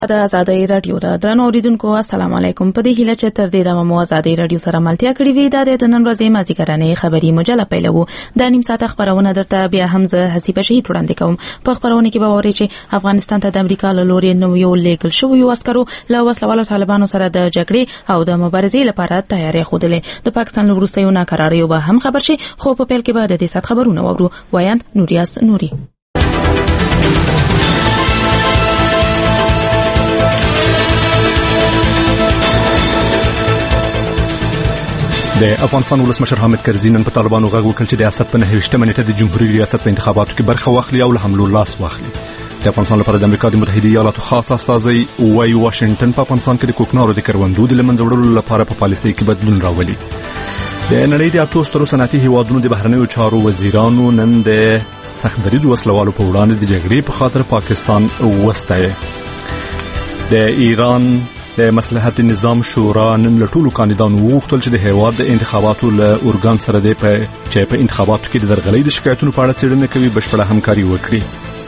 د ازادۍ رادیو د درنو اوریدونکو السلام علیکم. په دې هیله چې تر دې د مو ازادۍ رادیو سره ملتیا کړې وي د نن ورځې مازیګرانې خبري مجله پیلو. د نیم ساعت خبرونه درته بیا هم زه حسیبه شهید وړاندې کوم. په خبرونه کې به ووري چې افغانستان ته د امریکا له لوري نو یو لیګل شو یو عسکرو له وسلوالو طالبانو سره د جګړې او د مبارزې لپاره تیاری خوده. د پاکستان له وروستیو ناکراریو به هم خبر شي، خو په پیل کې به د دې سات خبرونه وورو. وایاند نوریاس نوري. د افغانستان ولسمشر حامد کرزي نن په طالبانو غږ وکړ چې د ریاست په 29 نیټه د جمهوریت ریاست په انتخاباتو کې برخه واخلي او له حملو لاس واخلي. د افغانستان لپاره د امریکا د متحده ایالاتو خاص استازي وای واشنگټن په افغانستان کې د کوکنارو د کروندو د لمنځه وړلو لپاره په پالیسۍ کې بدلون راولي. د نړۍ د اتو سترو صنعتي هیوادونو د بهرنیو چارو وزیرانو نن د سختدریځ وسلوالو په وړاندې د جګړې په خاطر پاکستان وستایي. د ایران د مصلحت نظام شورا نن له ټولو کاندیدانو وغوښتل چې د هیواد د انتخاباتو له ارګان سره په انتخاباتو کې د درغلۍ د شکایتونو په اړه څېړنه کوي بشپړه همکاري وکړي.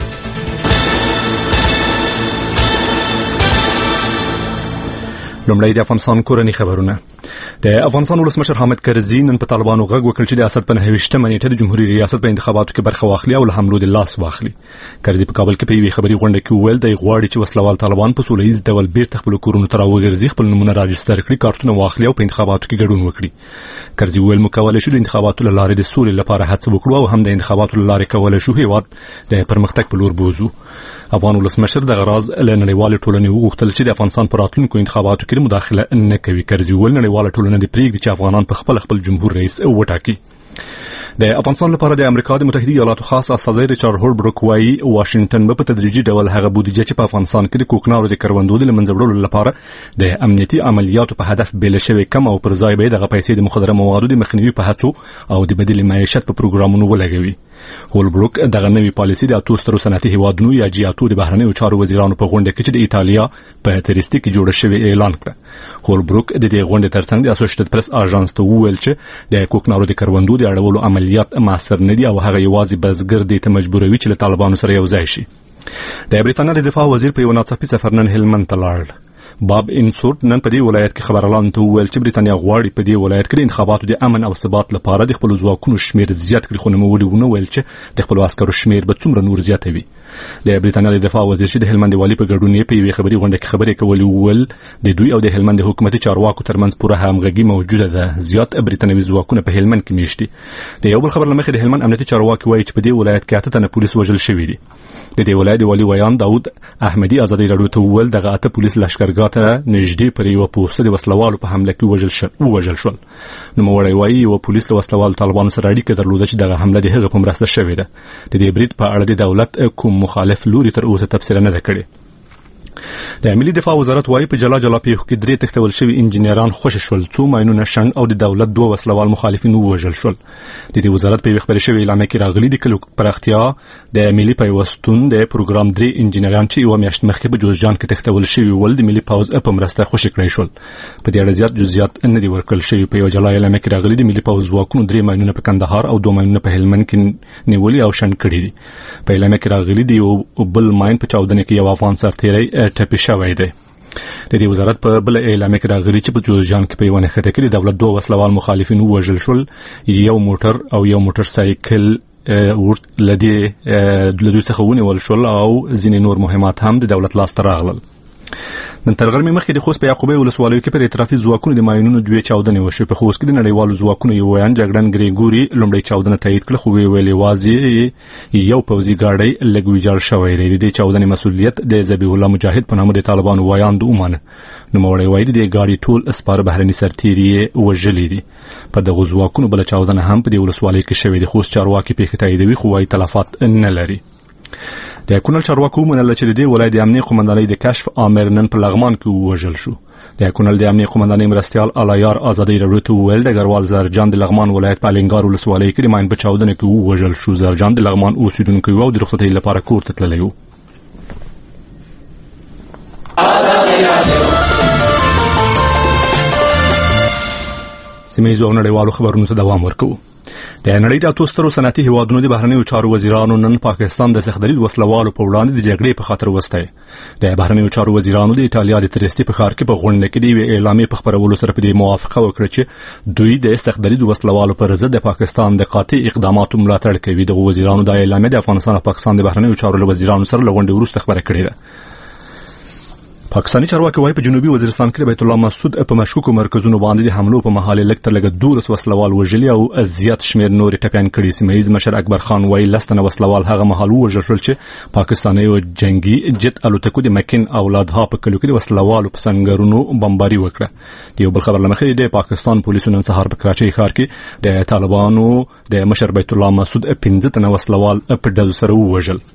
لومړی د افغانستان کورنی خبرونه. د افغانستان ولسمشر حامد کرزي نن په طالبانو غږ وکړ چې د اسد په 29 نیټه د جمهوریت ریاست په انتخاباتو کې برخه واخلي او له حملو د لاس واخلي. کرزي په کابل کې په یوې خبري غونډه کې وویل د غواړي چې وسلوال طالبان په سولهییز ډول بیرته خپل کورونو ته راوګرځي، خپل نمونه راجستر کړي، کارتونه واخلي او په انتخاباتو کې ګډون وکړي. کرزي وویل مکوله شو د انتخاباتو لاره د سولې لپاره هڅه وکړو او هم د انتخاباتو لاره کوله شو هیواد د پرمختګ په لور بوزو. افغان ولسمشر د غراز له نړیوال ټولنې وغوښتل چې د افغانستان په راتلونکو انتخاباتو کې مداخله نه کوي. کرزي وویل نړیوال ټولنه د پریږدي چې افغانان په خپل جمهور رئیس وټاکي. د افغانستان لپاره د امریکا د متحده ایالاتو خاص استازي ریچارډ هولبروک وايي واشنگټن به په تدریجي ډول هغه بودیجه چې په افغانستان کې د کوکنارو د کروندو د لمنځه وړلو لپاره د امنیتي عملیاتو په هدف بیل شوی کم او پر ځای به دغه پیسې د مخدره موادو د مخنیوي په هڅو او د بدیل معیشت په پروګرامونو ولګوي. هولبروک دغه نوې پالیسي د اتو سترو صنعتي هیوادونو یا جی8 د بهرنیو چارو وزیرانو په غونډه کې چې د ایتالیا په تریسټي کې جوړه شوی اعلان کړ. هولبروک د دې غونډې ترڅنګ د اسوسییټډ پریس اژانس ته وویل چې د کوکنارو د کروندو د اړولو عملیات مؤثر نه دي او هغه یوازې بزګر دي ته مجبوروي چې له طالبانو سره یو ځای شي. د بریټانیا د دفاع وزیر په یو ناڅاپي سفر نن هلمند ته لاړ. باب انسورت نن په دې ولایت کې خبرالان ته وویل چې بریټانیا غواړي په دې ولایت کې د انتخاباتو د امن او ثبات لپاره د خپل ځواکونو شمیر زیات کړي، خو نوموړي وویل چې د خپل عسکرو شمیر به څومره نور زیاتوي. د بریټانیا د دفاع وزیر چې د هلمند والي په ګډون په یوې خبري غونډه کې خبرې کولې وویل د دوی او د هلمند حکومتي چارواکو ترمنځ پوره همغږي موجوده ده. زیات بریټانوي ځواکونه په هلمند کې میشتي. د یو بل خبر لمخې د هلمند امنیتي چارواکي وایي چې په دې ولایت کې 8 تنه پولیس وژل شوي دي. د دې ولایت والي ویان داود احمدي ازادي رادیو ته وویل دغه 8 پولیس لشکرګاه ته نږدې پر یو پوسټ د وسلوالو په حمله کې وژل شول. نو موړی وایي یو پولیس له وسلوالو طالبانو سره اړیکه درلوده چې دغه حمله د هغه په مرسته شوې ده. د دې برید په اړه د دولت کوم مخالف لوري تر اوسه تفسیر نه کړي. د ملي دفاع وزارت وايي په جلا پیښو کې 3 تختول شوي انجنیران خوشی شول، 2 ماینونه شنډ او د دولت 2 وسلوال مخالفین وژل شول. د دې وزارت په خبري شوی اعلان کې راغلي د کلو پرختیا د ملي پیوستون د پروګرام 3 انجنیران چې یو میاشت مخکې په جوزجان کې تختول شوی ول د ملي پاوز په مرسته خوشی کړی شول. په دې اړه زیات جزئیات نه دی ورکړل شوی. په یو جلا اعلان کې راغلي د ملي پاوز ځواکونو 3 ماینونه په کندهار او 2 ماینونه په هلمند کې نیولي او شنډ کړي دي. په اعلان کې راغلي دی یو بل ماین په چاودنه کې یو افغان سرتیری ټپي شوی دی. د دې وزارت په بل اعلان کې راغلي چې په جوزجان کې په یو نخښه کې د دولت 2 وسلوال مخالفین وژل شول، یو موټر او یو موټر سایکل لدی څخه ونیول شول او ځینې نور مهمات هم د دولت لاس ته راغلل. نن تر غرمې مخکې د خوست په یعقوبی ولسوالۍ کې پر اعترافي ځواکونو د ماینونو 2 چاودنې وشوې. په خوست کې د نړیوالو ځواکونو یو ویان جګړن ګریګوري لومړی چاودنه تایید کړه، خو ویلي واځي یو پوځي ګاډی لږ ویجاړ شوی دی. د چاودنې مسؤلیت د ذبیح الله مجاهد په نامه د طالبانو ویان د اومانه. نو موړی وایي د ګاډي ټول اسپار بهرني سرتیري وژلي دي. په دغه ځواکونو بل چاودنه هم په دې ولسوالۍ کې شوې. د خوست چارواکي پیښه تاییدوي خو وايي تلفات نه لري. د کونړ چارواکو ومنل چې د ولایت د امنیه قومندانۍ د کشف آمر نن په لغمان کې وژل شو. د کونړ د امنیه قومندانۍ مرستيال الیار ازادي رادیو ته ویل د ګروال زرجان د لغمان ولایت په الینګار ولسوالۍ کې ماین په چاودنه کې وژل شو. زرجان د لغمان اوسیدونکو او د رخصتۍ لپاره کور ته تللی و. سیمه ییزو نړیوالو خبرونو ته دوام ورکوو. د نړۍ د اتوسترو صنعتي هیوادونو د بهرنیو چارو وزیرانو نن پاکستان د سختدریز وسلوالو په وړاندې د جګړې په خاطر وسته. د بهرنیو چارو وزیرانو د ایټالیا د تریسټي په ښار کې په غونډه کې د اعلامیې په خبرولو سره په دې موافقه وکړه چې دوی د سختدریز وسلوالو پر ضد د پاکستان د قاطع اقداماتو ملاتړ کوي. د وزیرانو د اعلامیې د افغانستان او پاکستان د بهرنیو چارو وزیرانو سره لغونډې وروسته خبره کړې ده. پاکستاني چارواکي وايي په جنوبي وزیرستان کې بیت الله مسعود په مشکوکو مرکزونو باندې د حملو په محل لکتر لګ 12 وسلوال وژلي او زیات شمیر نور ټپيان کړي. سیمه‌یز مشر اکبر خان وايي لستنه وسلوال هغه محل وژل شول چې پاکستاني او جنگي جت الوتکو د مکن اولادها په کلو کې د وسلوالو په سنگرونو بمباري وکړه. یو بل خبر لمخې د پاکستان پولیسو نن سهار په کراچۍ ښار کې د طالبانو د مشر بیت الله مسعود 15 تنه وسلوال په ډز سره وژل.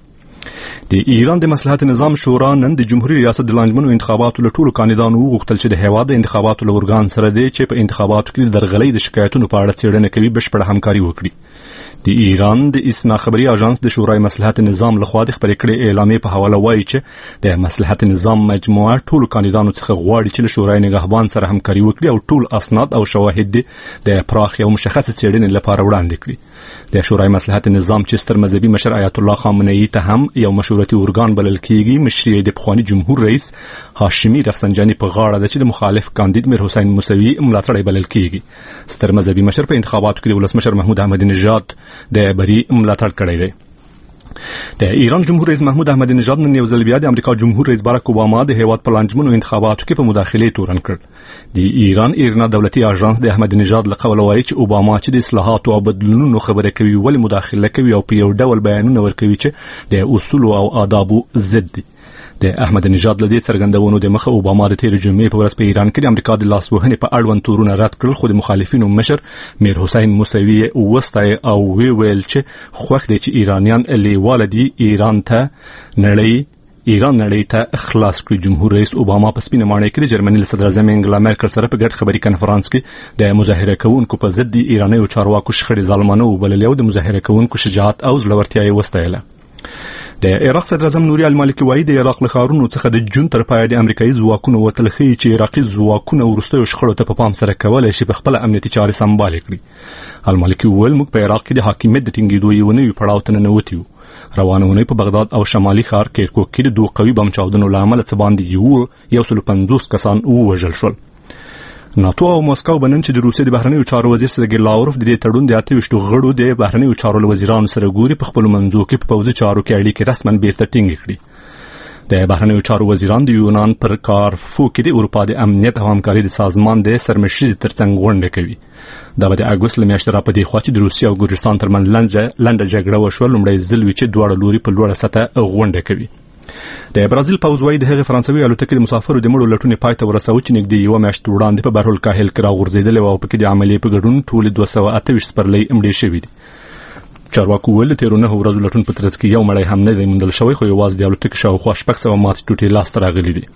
د ایران د مصلحت نظام شورا نن د جمهوریت ریاست د لانجمنو انتخاباتو له ټولو کاندیدانو وغوښتل چې د هیواد د انتخاباتو لورګان سره دی چې په انتخاباتو کې د درغلۍ د شکایتونو په اړه څېړنه کوي بشپړه همکاري وکړي. د ایران د اسنا خبري اژانس د شورای مصلحت نظام لخوا د خبرې کړې اعلامیې په حواله وایي چې د مصلحت نظام مجموعه ټولو کاندیدانو څخه غواړي چې له شورای نگهبان سره همکاري وکړي او ټول اسناد او شواهد د پراخ او مشخص څېړنې لپاره وړاندې کړي. د شورای مصلحت نظام چې ستر مذهبي مشر آیت الله خامنه‌ای ته هم یو مشورتي ارګان بلل کیږي. مشري د پخوانی جمهور رئیس هاشمي رفسنجاني په غاړه د چې د مخالف کاندید میر حسین موسوي ملاتړی بلل کیږي. ستر مذهبي مشر په انتخاباتو کې د ولسمشر محمود احمدي نژاد د بری ملاتړ کړی دی. د ایران جمهور رئیس محمود احمدي نژاد نن یو ځل بیا د امریکا جمهور رئیس باراک اوباما د هیواد په لانجمنو انتخاباتو کې په مداخله تورن کړ. د ایران ایرنا دولتي اژانس د احمدي نژاد له قوله وایي چې اوباما چې د اصلاحاتو او بدلونونو خبره کوي ولې مداخله کوي او په یو ډول بیانونه ورکوي چې د اصول او آدابو ضد دي. د احمدي نژاد له دې څرګندونو د مخه اوباما د تیر جمعې په ورځ په ایران کې د امریکا د لاسوهنې په اړوند تورونه رد کړل، خو د مخالفینو مشر میر حسین موسوي وستای او ویل چې خوښ دي چې ایرانیان لیواله دي ایران نړۍ ته خلاص کړي. جمهور رئیس اوباما په سپینه ماڼۍ کې د جرمني صدر اعظم انګلا مارکل سره په ګډ خبري کنفرانس کې د مظاهره کوونکو په ضد ایراني چارواکو شخړې ظالمانه وبللې او د مظاهره کوونکو شجاعت او زړورتیا یې وستایله. د عراق صدر اعظم نوري المالکي وايي د عراق له ښارونو څخه د جون تر پایه د امریکایي ځواکونو وتل ښیي چې عراقي ځواکونه ورستیو شخړو ته په پام سره کولای شي په خپل امنیتي چارې سمبال کړي. المالکي وویل موږ په عراق کې د حاکمیت د ټینګېدو یو نوی پړاو ته ننوتیو. روانه ونې په بغداد او شمالي ښار کیرکوک کې د دوه قوي بم چاودنو له امله څه باندې 150 کسان ووژل شول. ناتو او مسکو بنن چې د روسیې د بهرنیو چارو وزیر سرګی لاوروف د دې تړون د 28 غړو د بهرنیو چارو وزیرانو سره ګوري په خپل منځو کې په پوځي چارو کې اړیکې رسمن بیرته ټینګ کړي. د بهرنیو چارو وزیران د یونان پر کارفو کې د اروپا د امنیت او همکاري د سازمان د سرمشري ترڅنګ غونډه کوي. دا به د اګوست لمیاشتې را پدې خوا چې د روسیې او ګورجستان ترمنځ لنډه جګړه وشوه لومړی ځل وی چې دواړه لوري په لوړه سطح غونډه کوي. د برازیل پوځ وايي د هغه فرانسوي الوتکې د مسافرو د مړو لټونې پای ته ورسوي چې نږدې یو میاشت وړاندې په بهرول کاهل کې راغورځېدل او په کې د عملیې په ګډون ټول 228 سپرلۍ مړې شوې دي. چارواکو ویل تیر 9 ورځې لټون په ترڅ کې یو مړی هم نه دی موندل شوی، خو یوازې د الوتکې شاوخوا 600 مات ټوټې لاس ته راغلي دي.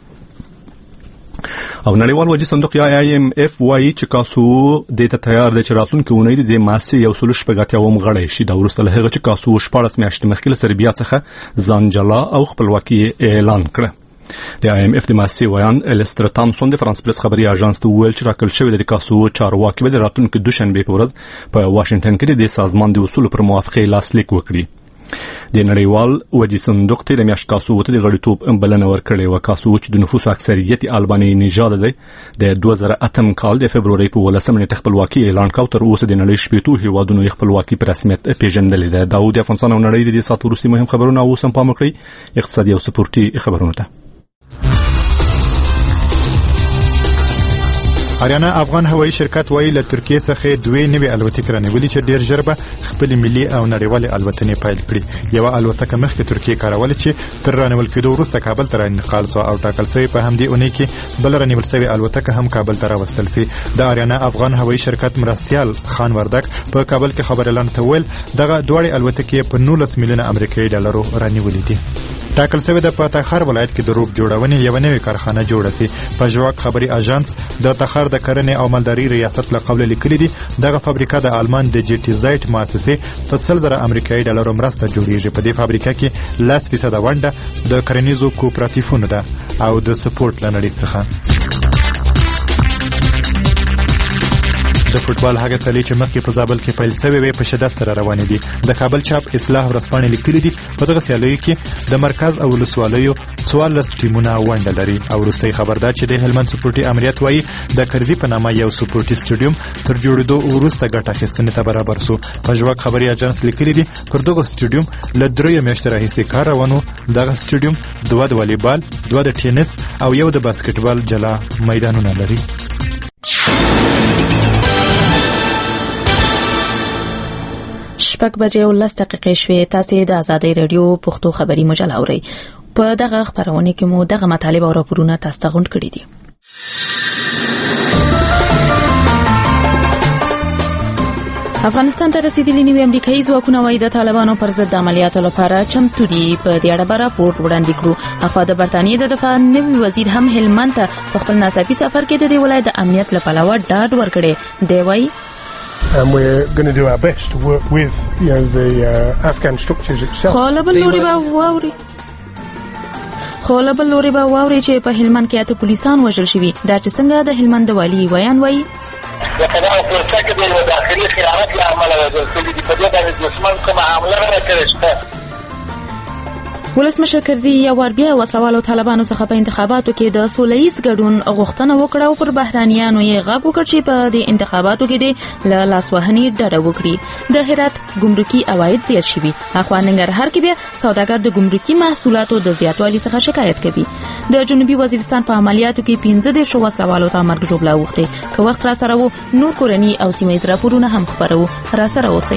او نړیوال وجه صندوق یا IMF وايي چې کاسو د ته تیار دی چې راتلونکي اونۍ د ماسي یو سل شپږاتیاوم غړی شي. دا ورسته له هغه چې کاسو 14 میاشتې مخکې سربیا څخه ځان جلا او خپلواکي اعلان کړه. د IMF د ماسي ویان الستر تامسون د فرانس پریس خبري اژانس ته ویل چې راکل شوی د کاسو چارواکي به د راتلونکي دوشنبه په ورځ په واشنگټن کې د سازمان د اصول پر موافقه لاسلیک وکړي. د نړیوال وجه صندوق تیر میاشت کاسو ته د غړیتوب بلنه ورکړې و. کاسو چې د نفوس اکثریت البانی نژاد دی د 2008 کال د فبرवरी په 18 نیټه خپلواکي اعلان کاوه. تر اوسه د نړۍ شپږ هیوادونو خپلواکي په رسمیت پیژندلې ده. داود افغانستان او نړۍ د ساتو وروستي مهم خبرونه اوس هم پام کړئ. اقتصادي او سپورتي خبرونه ته آریانا افغان هوایی شرکت وایي له ترکیه څخه دوه نوې الوتکې رانیولې چې ډیر ژر به خپل ملي او نړیوال الوتنې پیل کړي. یو الوتکه مخکې ترکیه کارول چې تر رانیول کېدو وروسته کابل ته انتقال شو او ټاکل شوی په همدې اونۍ کې بل رانیول شوی الوتکه هم کابل ته راوستل شي. د آریانا افغان هوایی شرکت مرستیال خان وردک په کابل کې خبر اعلان تول دغه دوه الوتکې په 19 میلیونه امریکایي ډالرو رانیولې دي. ټاکل شوی د تخار ولایت کې د روب جوړونې یو نوې کارخانه جوړه شي. په ژواک خبري اژانس د تخار د کرنې او مالداري ریاست له قبل لیکلي دي دغه فابریکه د آلمان د جیټیزایټ مؤسسې په 100,000 امریکایي ډالرو مرسته جوړیږي. په دې فابریکه کې 10% ونډه د کرنیزو کوپراتیفونو ده او د سپورت لنړۍ څخه. د فوتبال هغه سیالۍ چې مخکې په زابل کې پیل شوې وې په شدت سره روانې دي. د کابل چاپ اصلاح ورځپاڼې لیکلي دي په دغه سیالیو کې د مرکز او ولسوالیو 14 ټیمونه ونډه لري. او وروستۍ خبر دا چې د هلمند سپورټي امریت وایي د کرزي په نامه یو سپورټي سټیډیوم تر جوړېدو وروسته ګټه اخیستنې ته برابر سو. په ژواک خبري اژانس لیکلي دي پر دغه سټیډیوم له 3 میاشتې راهیسې کار روانو. دغه سټیډیوم 2 د والیبال، 2 د ټینس او یو د باسکټبال جلا میدانونه لري. شپږ بجې 10 دقیقې شوې. تاسو د آزادۍ رادیو پښتو خبري مجله اورئ. په دغه خبرونه کې مو دغه مطالب او راپورونه تاسو ته غونډ کړي دي. افغانستان ته رسیدلي نوي امریکایي ځواکونه وايي د طالبانو پر ضد عملیاتو لپاره چمتو دي. په دې اړه راپور وړاندې کړو. اخوا د برتانیې د دفاع نوي وزیر هم هلمند ته په خپل ناڅاپي سفر کې د دې ولایت د امنیت لپاره ډاډ ورکړي. دی وايي and we're going to do our best to work with the Afghan structures itself. خو لبل لوري به واوري چې په هلمند کې اته پولیسان وژل شوي. دا چې څنګه د هلمند والی ویان وایي لکه دا په څه کې د داخلي خیانت له امله وژل شوي دي. په دې باندې دښمن کومه حمله نه کړې شته. ولسمشر کرزي یو ور بیا وسوالو طالبانو څخه په انتخاباتو کې د سولهییز ګډون غوښتنه وکړه او پر بهرانيانو یې غږ وکړ چې په دې انتخاباتو کې د لاسوهنې ډډه وکړي. د هرات ګمرکي عواید زیات شوي. اخوا ننګرهار کې بیا سوداګر د ګمرکي محصولاتو د زیاتوالي څخه شکایت کوي. د جنوبي وزیرستان په عملیاتو کې 15 وسوالو ته مرګ ژوبلا وخته. که وخت را سره وو نور کورني او سیمایي راپورونه هم خبرو. را سره اوسئ.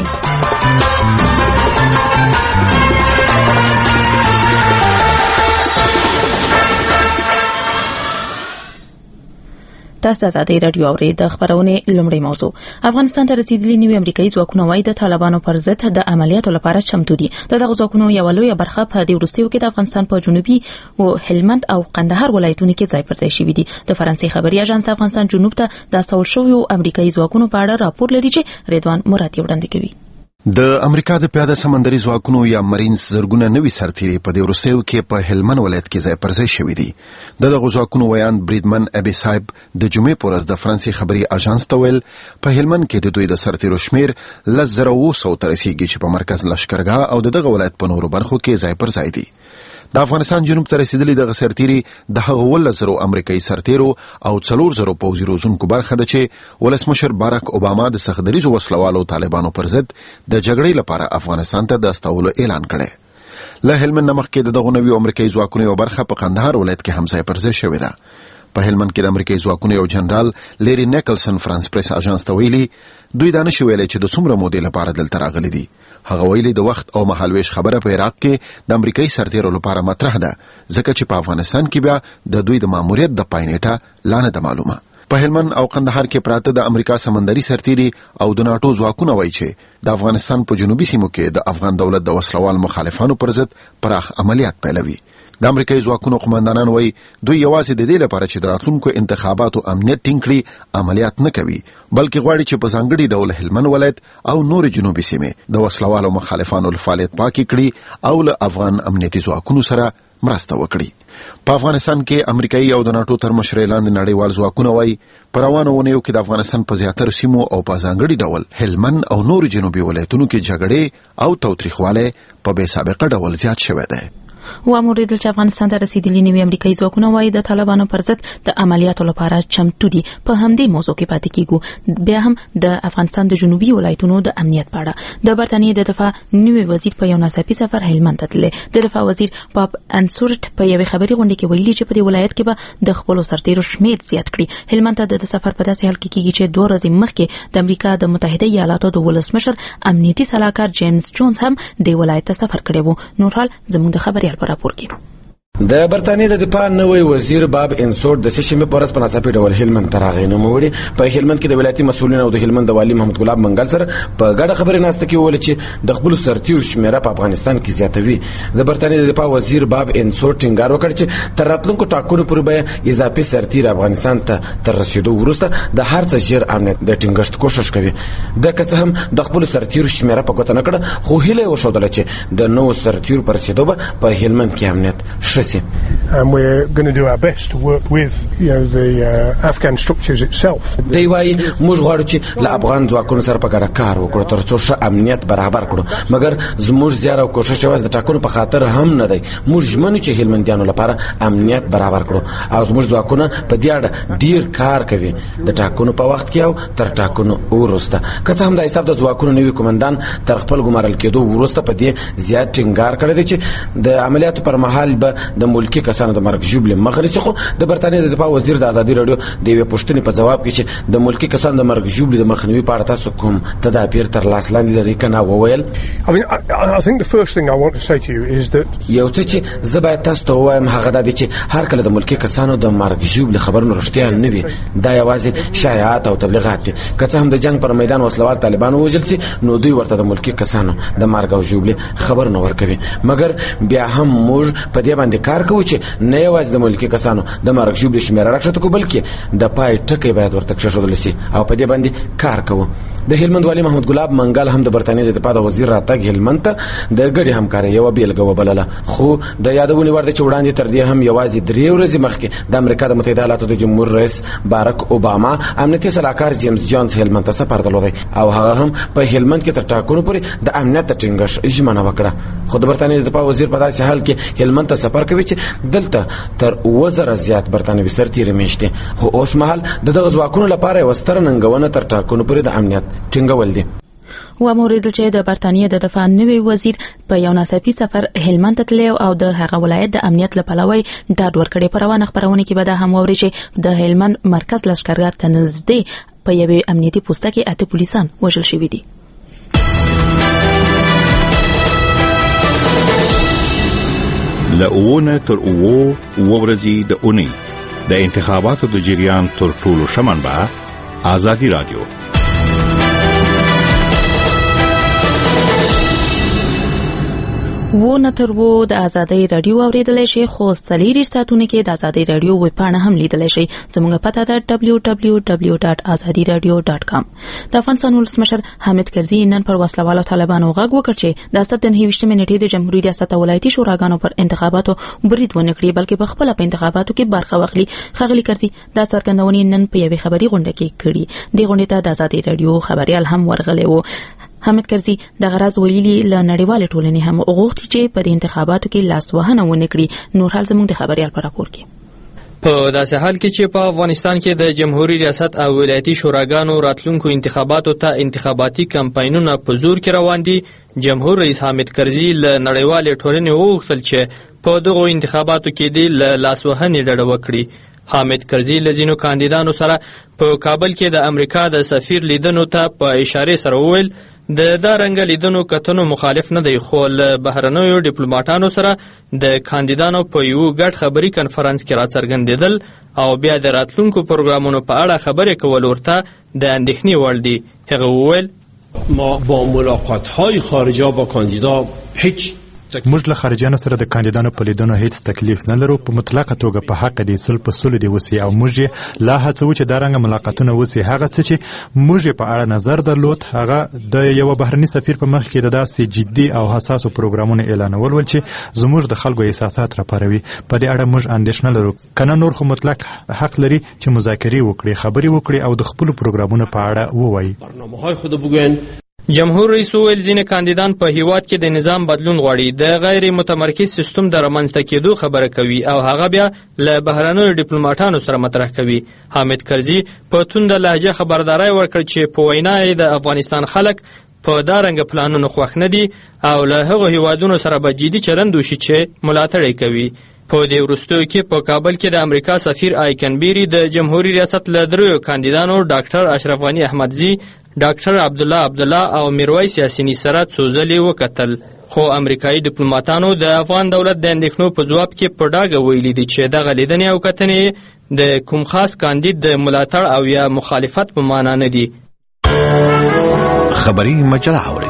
تاسو د آزادۍ رادیو اورئ. د خبرونه لومړی موضوع افغانستان ته رسیدلي نوي امریکایي ځواکونه وايي د طالبانو پر ضد د عملیاتو لپاره چمتو دي. دغه ځواکونو یو لوی برخه په دې وروستیو کې د افغانستان په جنوبي او هلمند او قندهار ولایتونو کې ځای پر ځای شوي دي. د فرانسې خبري اژانس افغانستان جنوب ته د استول شویو امریکایي ځواکونو په اړه راپور لري چې رضوان مرادي وړاندې کوي. د امریکا د پیاده سمندري ځواکونو یا مرینز زرګونه نوي سرتیري په دې وروستیو کې په هلمند ولایت کې ځای پر ځای شوي دي. دغه ځواکونو ویان بریدمن ابي صاحب د جمعې په ورځ د فرانسې خبري اژانس ته ویل په هلمند کې د دوی د سرتیرو شمیر 1,200 ته رسیدي چې په مرکز لشکرګاه او دغه ولایت په نورو برخو کې ځای پر ځای دي. د افغانستان جنوب ته رسیدلي دغه سرتیري د هغه 1,000 امریکایي سرتیرو او 4,000 پوځي روزونکو برخه ده چې ولسمشر باراک اوباما د سختدریزو وسلوالو طالبانو پر ضد د جګړې لپاره افغانستان ته د استولو اعلان کړی. له هلمند مخکې دغه نوي امریکایي ځواکونو یو برخه په قندهار ولایت کې هم ځای پر ځای شوې ده. په هلمند کې د امریکایي ځواکونو یو جنرال لیری نیکلسن فرانس پریس اژانس ته ویلي دوی دا نشي ویلي چې د څومره مودې لپاره دلته راغلي دي. هغه ویلي د وخت او مهالويش خبره په عراق کې د امریکایي سرتیرو لپاره مطرح ده ځکه چې په افغانستان کې بیا د دوی د ماموریت د پاینېټه لانه د معلومه. په هلمند او قندهار کې پراته د امریکا سمندري سرتیري او د ناتو ځواکونه وایي چې د افغانستان په جنوبي سیمو کې د افغان دولت د وسلوال مخالفانو پر ضد پراخ عملیات پیلوي. د امریکایي ځواکونو قومندانان وایي دوی یوازې د دې لپاره چې د راتلونکو انتخاباتو امنیت ټینګ کړي عملیات نه کوي بلکې غواړي چې په ځانګړي ډول هلمند ولایت او نور جنوبي سیمې د وسلوالو مخالفانو فعالیت پاکي کړي او له افغان امنیتي ځواکونو سره مرسته وکړي. په افغانستان کې امریکایي او د ناتو تر مشرۍ لاندې نړیوال ځواکونه وایي په روانو ونیو کې د افغانستان په زیاتره سیمو او په ځانګړي ډول هلمند او نور جنوبي ولایتونو کې جګړې او توتریخواله په بې سابقه ډول زیات شوی دی. واموریدل چې افغانستان ته رسیدلي نوي امریکایي ځواکونه وايي د طالبانو پر ضد د عملیاتو لپاره چمتو دي. په همدې موضوع کې پاتې کیږو. بیا هم د افغانستان د جنوبي ولایتونو د امنیت په اړه د برتانیې د دفاع نوي وزیر په یو ناڅاپي سفر هلمند ته تللی. د دفاع وزیر پاپ انسورت په یوې خبري غونډه کې ویلي چې په دې ولایت کې به د خپل سرتیرو شمیر زیات کړي. هلمند ته د سفر په داسې حال کې کیږي چې 2 ورځې مخکې د امریکا د متحده ایالاتو د ولسمشر امنیتي صلاحکار جیمز جونز هم د ولایت ته سفر کړی وو. نور حال زموږ د خبريال په راپور کې د برتانیې د دفاع نوی وزیر باب انسورت د سشنبه په ورځ په ناڅاپي ډول هلمند ته راغی. نو موړي په هلمند کې د ولایتي مسؤلین او د هلمند د والی محمد ګلاب منګل سره په ګډه خبرې ناسته کې ویل چې د خپل سرتیرو شمیره په افغانستان کې زیاتوي. د برتانیې د دفاع وزیر باب انسورت ټینګار وکړ چې تر راتلونکو ټاکنو پورې به اضافي سرتیر افغانستان ته تر رسیدو وروسته د هر څه ژر امنیت د ټینګښت کوشش کوي. د کڅ هم د خپل سرتیرو شمیره په کوته نکړه خو هله وشودل چې د نو سرتیرو پر رسیدو په هلمند کې امنیت ښه ورسي. And we're going to do our best to work with the Afghan structures itself. دی وايي موږ غواړو چې له افغان ځواکونو سره په ګډه کار وکړو ترڅو ښه امنیت برابر کړو، مګر زموږ زیار او کوشش یوازې د ټاکنو په خاطر هم نه دی. موږ ژمنو چې هلمندیانو لپاره امنیت برابر کړو او زموږ ځواکونه په دې اړه ډیر کار کوي د ټاکنو په وخت کې او تر ټاکنو وروسته. که څه هم د حساب د ځواکونو نوي کمانډان تر خپل ګمارل کېدو وروسته په دې زیات ټینګار کړی دی چې د عملیاتو پر مهال به د ملکی کسانو د مرګ ژوبلې مخه نیسي. خو د برتانیې د دفاع وزیر د ازادي راډیو د یوې پوښتنې په جواب کې چې د ملکی کسانو د مرګ ژوبلې د مخنیوي په اړه تاسو کوم تدابیر تر لاس لاندې لري کنه وویل. I think the first thing I want to say to you is that یو څه چې زه باید تاسو ته ووایم هغه دا دی چې هر کله د ملکی کسانو د مرګ ژوبلې خبرونه رښتیا نه وي، دا یوازې شایعات او تبلیغات دي. که څه هم د جنگ پر میدان وسلوال طالبان ووژل شي نو دوی ورته د ملکی کسانو د مرګ او ژوبلې خبر نه ورکوي، مګر بیا هم موږ په دې باندې کار کوو چې نه یوازې د ملکی کسانو د مرګ ژوبلې شمیره راکښته کړو بلکې د پای ټکی باید ورته کېښودل شي او په دې باندې کار کوو. د هلمند والي محمود ګلاب منګل هم د برتانیې د دفاع د وزیر راتګ هلمند ته د ګډې همکارۍ یوه بیلګه وبلله، خو د یادونې وړ ده چې وړاندې تر دې هم یوازې 3 ورځې مخکې د امریکا د متحده ایالاتو د جمهور رئیس باراک اوباما امنیتي سلاکار جیمز جونز هلمند ته سفر درلودی او هغه هم په هلمند کې تر ټاکنو پورې د امنیت د ټینګښت ژمنه وکړه. خو د برتانیې د دفاع وزیر په داسې حال کې هلمند ته سفر کوي چې دلته تر 2000 زیات برتانوي سرتیري میشته، خو اوس مهال دغه ځواکونو لپاره یو ستر ننګونه تر ټاکنو پورې د امنیت ټینګول دي. و موریدل چې د برتانیې د دفاع نوی وزیر په یو ناڅاپي سفر هلمند ته تللی او د هغه ولایت د امنیت لپاره ډاډ ورکړی. په روانه خبرونه کې به دا هم واوري چې د هلمند مرکز لشکرګاه ته نږدې په یوې امنیتي پوسټه کې 8 پولیسان وژل شوي دي. لأونه تر اوو ورځې د اونۍ د انتخاباتو د جریان تر ټولو ښه منبع آزادي رادیو. و نتر و د ازادۍ رادیو اوریدلای شي، خو 40 ساعتونه کې د ازادۍ رادیو ویب پاڼه هم لیدلای شي. زموږ پته ده www.azadiradio.com. د افغانستان ولسمشر حامد کرزي نن پر وسلوالو طالبانو غږ وکړ چې د 29 نیټې د جمهوریت ریاست ولایتي شوراګانو پر انتخاباتو برید ونه کړي بلکې په خپل انتخاباتو کې برخه واخلي. ښاغلي کرزي دا څرګندونې نن په یوې خبري غونډه کې کړې. د غونډې ته د ازادۍ رادیو خبريال هم ورغلی و. حامد کرزي د غرض ویلي له نړیوال ټولنې هم غوښتي چې په انتخاباتو کې لاسوهنه ونه کړي. نور حال زموږ د خبريال پر راپور کې. په داسې حال کې چې په افغانستان کې د جمهوریت ریاست او ولایتي شوراګانو راتلونکو انتخاباتو ته انتخاباتي کمپاینونه په زور کې روان دي، جمهور رئیس حامد کرزي له نړیوال ټولنې وغوښتل چې په دغو انتخاباتو کې د لاسوهنې ډډه وکړي. حامد کرزي له ځینو کاندیدانو سره په کابل کې د امریکا د سفیر لیدنو ته په اشاره سره وویل د دا رنګ لیدنو کتنو مخالف نه دی، خو له بهرنیو ډیپلوماټانو سره د کاندیدانو په یو ګډ خبري کنفرانس کې راڅرګندېدل او بیا د راتلونکو پروګرامونو په اړه خبرې کول ورته د اندېښنې وړ دي. هغه وویل ما با ملاقات‌های خارجه با کاندیدا هیچ موږ له خارجانو سره د کاندیدانو په لیدنو هیڅ تکلیف نه لرو. په مطلقه توګه په حق دي سل په سل دي وسی او موږ لا هڅو چې دا رنګ ملاقاتونه وسی. هغه څه چې موږ په اړه نظر درلود هغه د یو بهرني سفیر په مخ کې د داسې جدي او حساسو پروګرامونو اعلانول ول چې زموږ د خلکو احساسات راپاروي. په دې اړه موږ اندېښنه لرو. کنه نور خو مطلق حق لري چې مذاکرې وکړي، خبرې وکړي او د خپل پروګرامونو په اړه ووایي. برنامه‌های خود بگوین. جمهور رئیس ویل ځینې کاندیدان په هیواد کې د نظام بدلون غواړي، د غیر متمرکز سیستم د رامنځته کېدو خبره کوي او هغه بیا له بهرنیو ډیپلوماټانو سره مطرح کوي. حامد کرزي په تونده لهجه خبرداري ورکړ چې په وینا یې د افغانستان خلک په دا رنګ پلانونو خوښ نه دي او له هغو هیوادونو سره به جدي چلند وشي چې ملاتړ کوي. په دې وروستیو کې په کابل کې د امریکا سفیر آیکنبيري د جمهوریت ریاست له 3 کاندیدانو ډاکټر اشرف غنی احمدزي، ډاکټر عبدالله او میرویس یاسینی سره څو ځلې وکتل. خو امریکایي ډیپلوماټانو د افغان دولت د اندېښنو په ځواب کې په ډاګه ویلي دي چې دغه لیدنې او کتنې د کوم خاص کاندید د ملاتړ او یا مخالفت په معنا نه دي. خبري مجله اوري.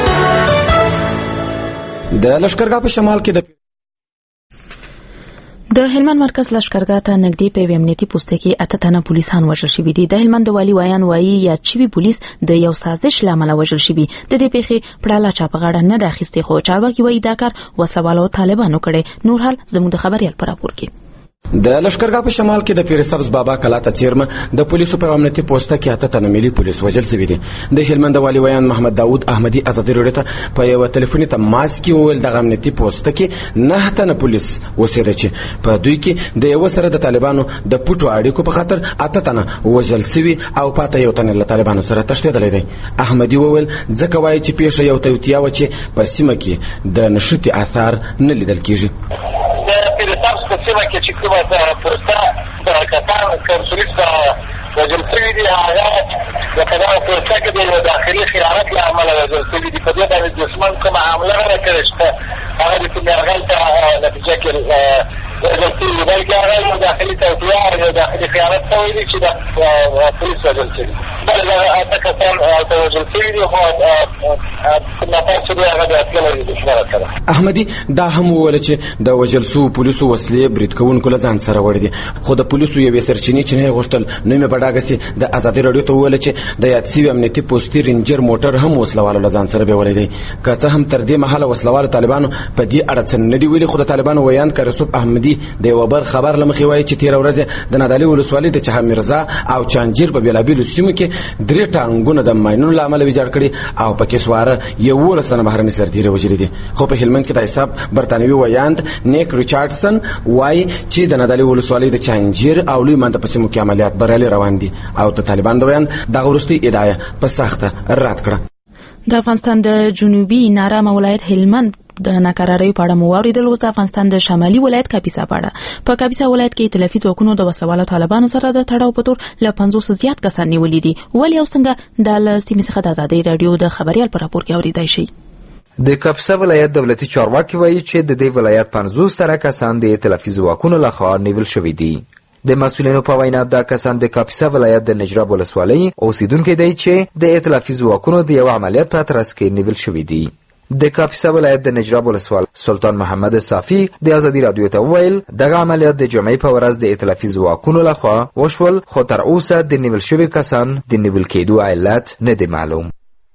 د لشکرګاه په شمال کې د هلمند مرکز لشکرګاه ته نږدې په امنیتي پوسټ کې 8 تنه پولیسان وژل شوي دي. د هلمند والي وایان وایي یاد شوي پولیس د یو سازش لامل وژل شوي. د دې پیښې پړاله چا په غاړه نه د اخیستي، خو چارواکي وایي دا کار وسلوالو طالبانو کړي. نور حال زموږ د خبريال پر راپور کې. د لشکرګاه په شمال کې د پیرسبز بابا کلا ته چیرمه د پولیسو په امنیتي پوسټ کې 8 تنه ملي پولیس وژل شوي دي. د هلمند والي ویان محمد داوود احمدي ازادي راډیو ته په یو ټلیفوني تماس کې وویل د امنیتي پوسټ کې 9 تنه پولیس وسره چې په دوی کې د یو سره د طالبانو د پټو اړیکو په خاطر 8 تنه وژل شوي او پاته یو تنه له طالبانو سره تښتېدلی دی. احمدي وویل ځکه وایي چې پیښه یو توتیا و چې په سیمه کې د نشټي آثار نه لیدل کیږي. سیمه کې چې کومه پوسټه د کتان کنسولیت وژل شوي دي، هغه د کتان پوسټه کې د داخلي خیانت له امله وژل شوي دي. په دې باندې جسمن کومه حمله نه کړې شته، هغه د کوم یرغل ته نتیجه کې وژل شوي دي، بلکې هغه یو داخلي توطیه او داخلي خیانت ته ویلي چې د پولیس وژل شوي دي. بلې اته کسان هلته وژل شوي دي، خو کوم نفر چې دی هغه د اتلو دشمنه کړه. احمدي دا هم وویل چې د وژل شوو پولیسو وسلې برید کوونکو له ځان سره وړي دي، خو د پولیسو یوې سرچینې چې نه غوښتل نو مې په ډاګه سي د ازادي راډیو ته وویل چې د یاد سوي امنیتي پوسټي رینجر موټر هم وسلوالو له ځان سره بیولې دی. که څه هم تر دې مهاله وسلوالو طالبانو په دې اړه څه نه دي ویلي، خو د طالبانو ویان کریسوف احمدي د یو بر خبر لمخې وایي چې تیر ورځ د نادعلي ولسوالۍ د چها میرزا او چانجیر په بیلابیلو سیمو کې 3 ټانګونه د ماینونو له امله ویجاړ کړي او پکې سواره 11 تنه بهرني سرتیري وژلي دي. خو په هلمند کې د حساب برتانوي ویاند نیک ریچارډسن وایي چې د نادعلي ولسوالۍ د چانجیر او لوی منطقه په سیمو کې عملیات بریالي روان دي او د طالبان د ویان دغه وروستۍ ادعا په سخته رد کړه. د افغانستان د جنوبي نارامه ولایت هلمند د ناکراریو په اړه مو واوریدل. اوس د افغانستان د شمالي ولایت کاپیسا په اړه. په کاپیسا ولایت کې ائتلافي ځواکونو د وسوالو طالبانو سره د تړاو په تور له 50 زیات کسان نیولي دي. ولې او څنګه د سیمې څخه د ازادي راډیو د خبريال پر راپور کې اوریدای شي. د کاپیسا ولایت دولتي چارواکي وایي چې د دې ولایت 50 تنه کسان د ائتلافي ځواکونو لخوا نیول شوي دي. د مسؤلینو په وینا دا کسان د کاپیسا ولایت د نجراب ولسوالۍ اوسیدونکي دي چې د ائتلافي ځواکونو د یو عملیات په ترڅ کې نیول شوي دي. د کاپیسا ولایت د نجراب ولسوال سلطان محمد صافي د ازادي راډیو ته ویل دغه عملیات د جمعې په ورځ د ائتلافي ځواکونو لخوا وشول، خو تر اوسه د نیول شوي کسان د نیول کېدو علت نه دی معلوم.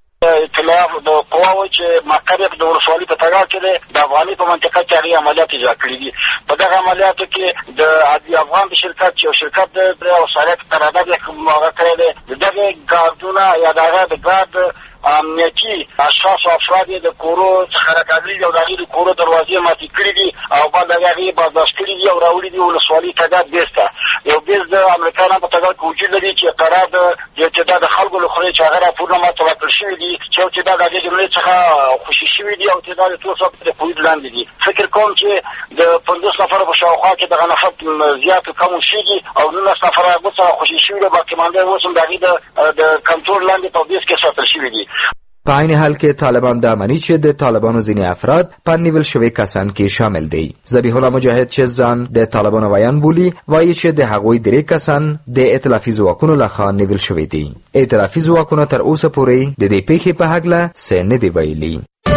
اطلاع د قواو چې مقرب د ورسوالۍ په تړاو کې د افغاني په منطقه کې هغه عملیات اجرا کړي دي. په دغه عملیاتو کې د عادي افغان د شرکت چې شرکت د وسایت قرارداد یې کومه کړی دی، دغه ګاردونه یا دغه د ګارد امنیتي اشخاص او افراد د کورو څخه راکاږي او دغه د کورو دروازې ماتې کړې دي او بعد هغه بازداشت کړي دي او راوړي دي ولسوالۍ ته بیسته یو بیس د امریکایانو په تګ کې وجود لري چې قرار د ابتدا د خلکو له خوا چې هغه راپورونه ماته ورکړل شوي دي چې ابتدا د جملې څخه خوشي شوي دي او ابتدا د ټول څه د پوید لاندې دي. فکر کوم چې د 15 نفر په شاوخوا کې دغه نفر زیات کم شيږي او 19 نفر هغه څخه خوشي شوي دي، باقي مانده اوسم دغه د کنټرول لاندې په بیس کې ساتل شوي دي. په عین حال کې طالبان د امني چې د طالبانو ځینې افراد په نیول شوي کسان کې شامل دي. ذبیح الله مجاهد چې ځان د طالبانو ویان بولي وایي چې د هغوی 3 کسان د ائتلافي ځواکونو لخوا نیول شوي دي. ائتلافي ځواکونو تر اوسه پورې د دې پیښې په هکله څه نه دي ویلي.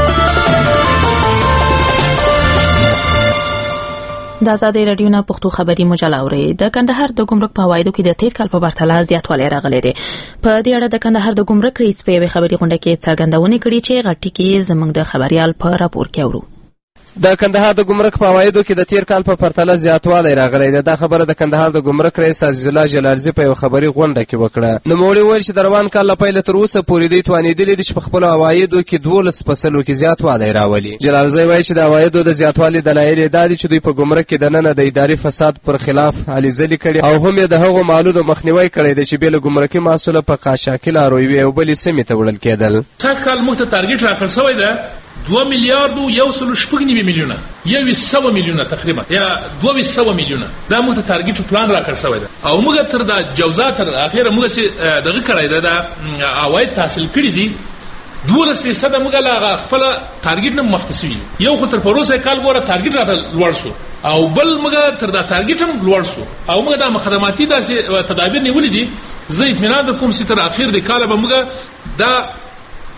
د ازادي راډیو نه پښتو خبري مجله اوري. د کندهار د ګمرک په عوایدو کې د تیر کال په پرتله زیاتوالی راغلی دی. په دې اړه د کندهار د ګمرک رئیس په یوه خبري غونډه کې څرګندونه کړې چې غټي کې زموږ د خبريال په راپور کې اورو. د کندهار د ګمرک په عوایدو کې د تیر کال په پرتله زیاتوالی راغلی دی. دا خبره د کندهار د ګمرک رئیس عزیز الله جلالزی په یو خبري غونډه کې وکړه. نوموړي وویل چې د روان کال له پیله تر اوسه پورې دوی توانېدلي دي چې په خپلو عوایدو کې 12% کې زیاتوالی راولي. جلالزی وایي چې د عوایدو د زیاتوالي دلایل یې دا دي چې دوی په ګمرک کې دننه د اداري فساد پر خلاف هلې ځلې کړي او هم یې د هغو مالونو مخنیوی کړی دی چې بې له ګمرکي محصوله په قاچاقي لارو یوې او بلې سیمې ته وړل کېدل. سږ کال موږ ته ټارګېټ راکړل شوی ده 2 میلیارډ 1.9 میلیونه 100 میلیونه تقریبا یا 200 میلیونه دا موږ ته ټارګېټ پلان راکړل شوی ده او موږ تر دا جوزا تر اخره موږ سي دغه کړی ده دا عواید حاصل کړی دي 12% موږ لا خپل ټارګېټ نه مختصي یو خو تر پروسه کال ګوره ټارګېټ راته لوړ شو او بل موږ تر دا ټارګېټ هم لوړ شو او موږ دا مخدماتي داسې تدابیر نیولې دي. زه اطمینان کوم چې تر اخر د کال به موږ دا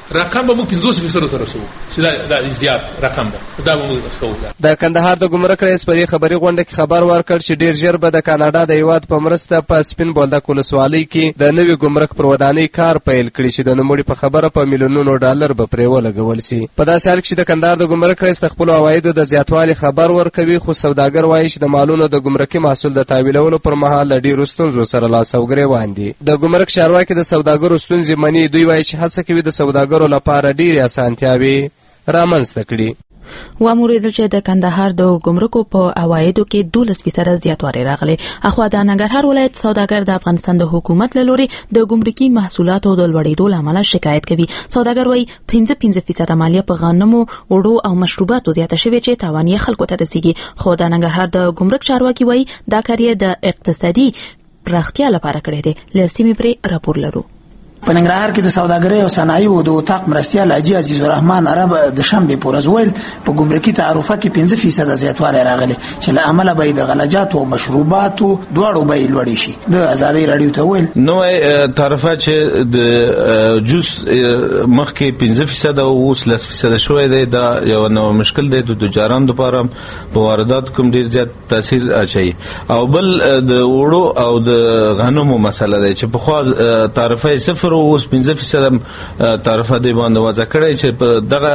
رقم به موږ 50% ته رسو چې دا ازدیاد رقم دا موږ خو د کندهار د ګمرک رئیس په دې خبري غونډه کې خبر ورکړ چې ډیر ژر به د کاناډا د هیواد په مرسته په سپین بولدک ولسوالۍ کې د نوي ګمرک پر ودانۍ کار پیل کړي چې د نوموړي په خبره په میلیونونو ډالر به پرې ولګول شي. په داسې حال کې چې د کندهار د ګمرک رئیس د خپلو عوایدو د زیاتوالي خبر ورکوي، خو سوداګر وایي چې د مالونو د ګمرکي محصول د تحویلولو پر مهال له ډیرو ستونزو سره لاس او ګریوان دي. د ګمرک چارواکي د سوداګرو ستونزې مني. دوی وایي چې هڅه کوي د سوداګرو لپاره ډیرې اسانتیاوې رامنځته کړي. واوریدل چې د کندهار د ګمرکو په عوایدو کې 12% زیاتوالی راغلی. اخوا د ننګرهار ولایت سوداګر د افغانستان د حکومت له لوري د ګمرکي محصولاتو د لوړېدو له امله شکایت کوي. سوداګر وایي 15% مالیه په غنمو، وړو او مشروباتو زیاته شوې چې تاوان یې خلکو ته رسیږي. خو د ننګرهار د ګمرک چارواکي وایي دا کار یې د اقتصادي پراختیا لپاره کړی دی. له سیمې پرې راپور لرو. په ننګرهار کې د سوداګرۍ او صنایعو د اتاق مرستیال حاجي عزیز الرحمن عرب د شنبې په ورځ ویل په ګمرکي تعرفه کې 5% زیاتوالی راغلی چې له امله به د غلجاتو او مشروباتو دواړو بیې لوړې شي. د ازادۍ راډیو ته ویل نوې تعرفه چې د جوس مخکې 5% او اوس 10% شوی دی، دا یو نو مشکل دی د تجارانو لپاره. په واردات کوم ډیر زیات تاثیر اچي. او بل د وړو او د غنمو مسله دی چې په خوا تعرفه صفر اوس 15% تعرفه دی باندې وضع کړی چې په دغه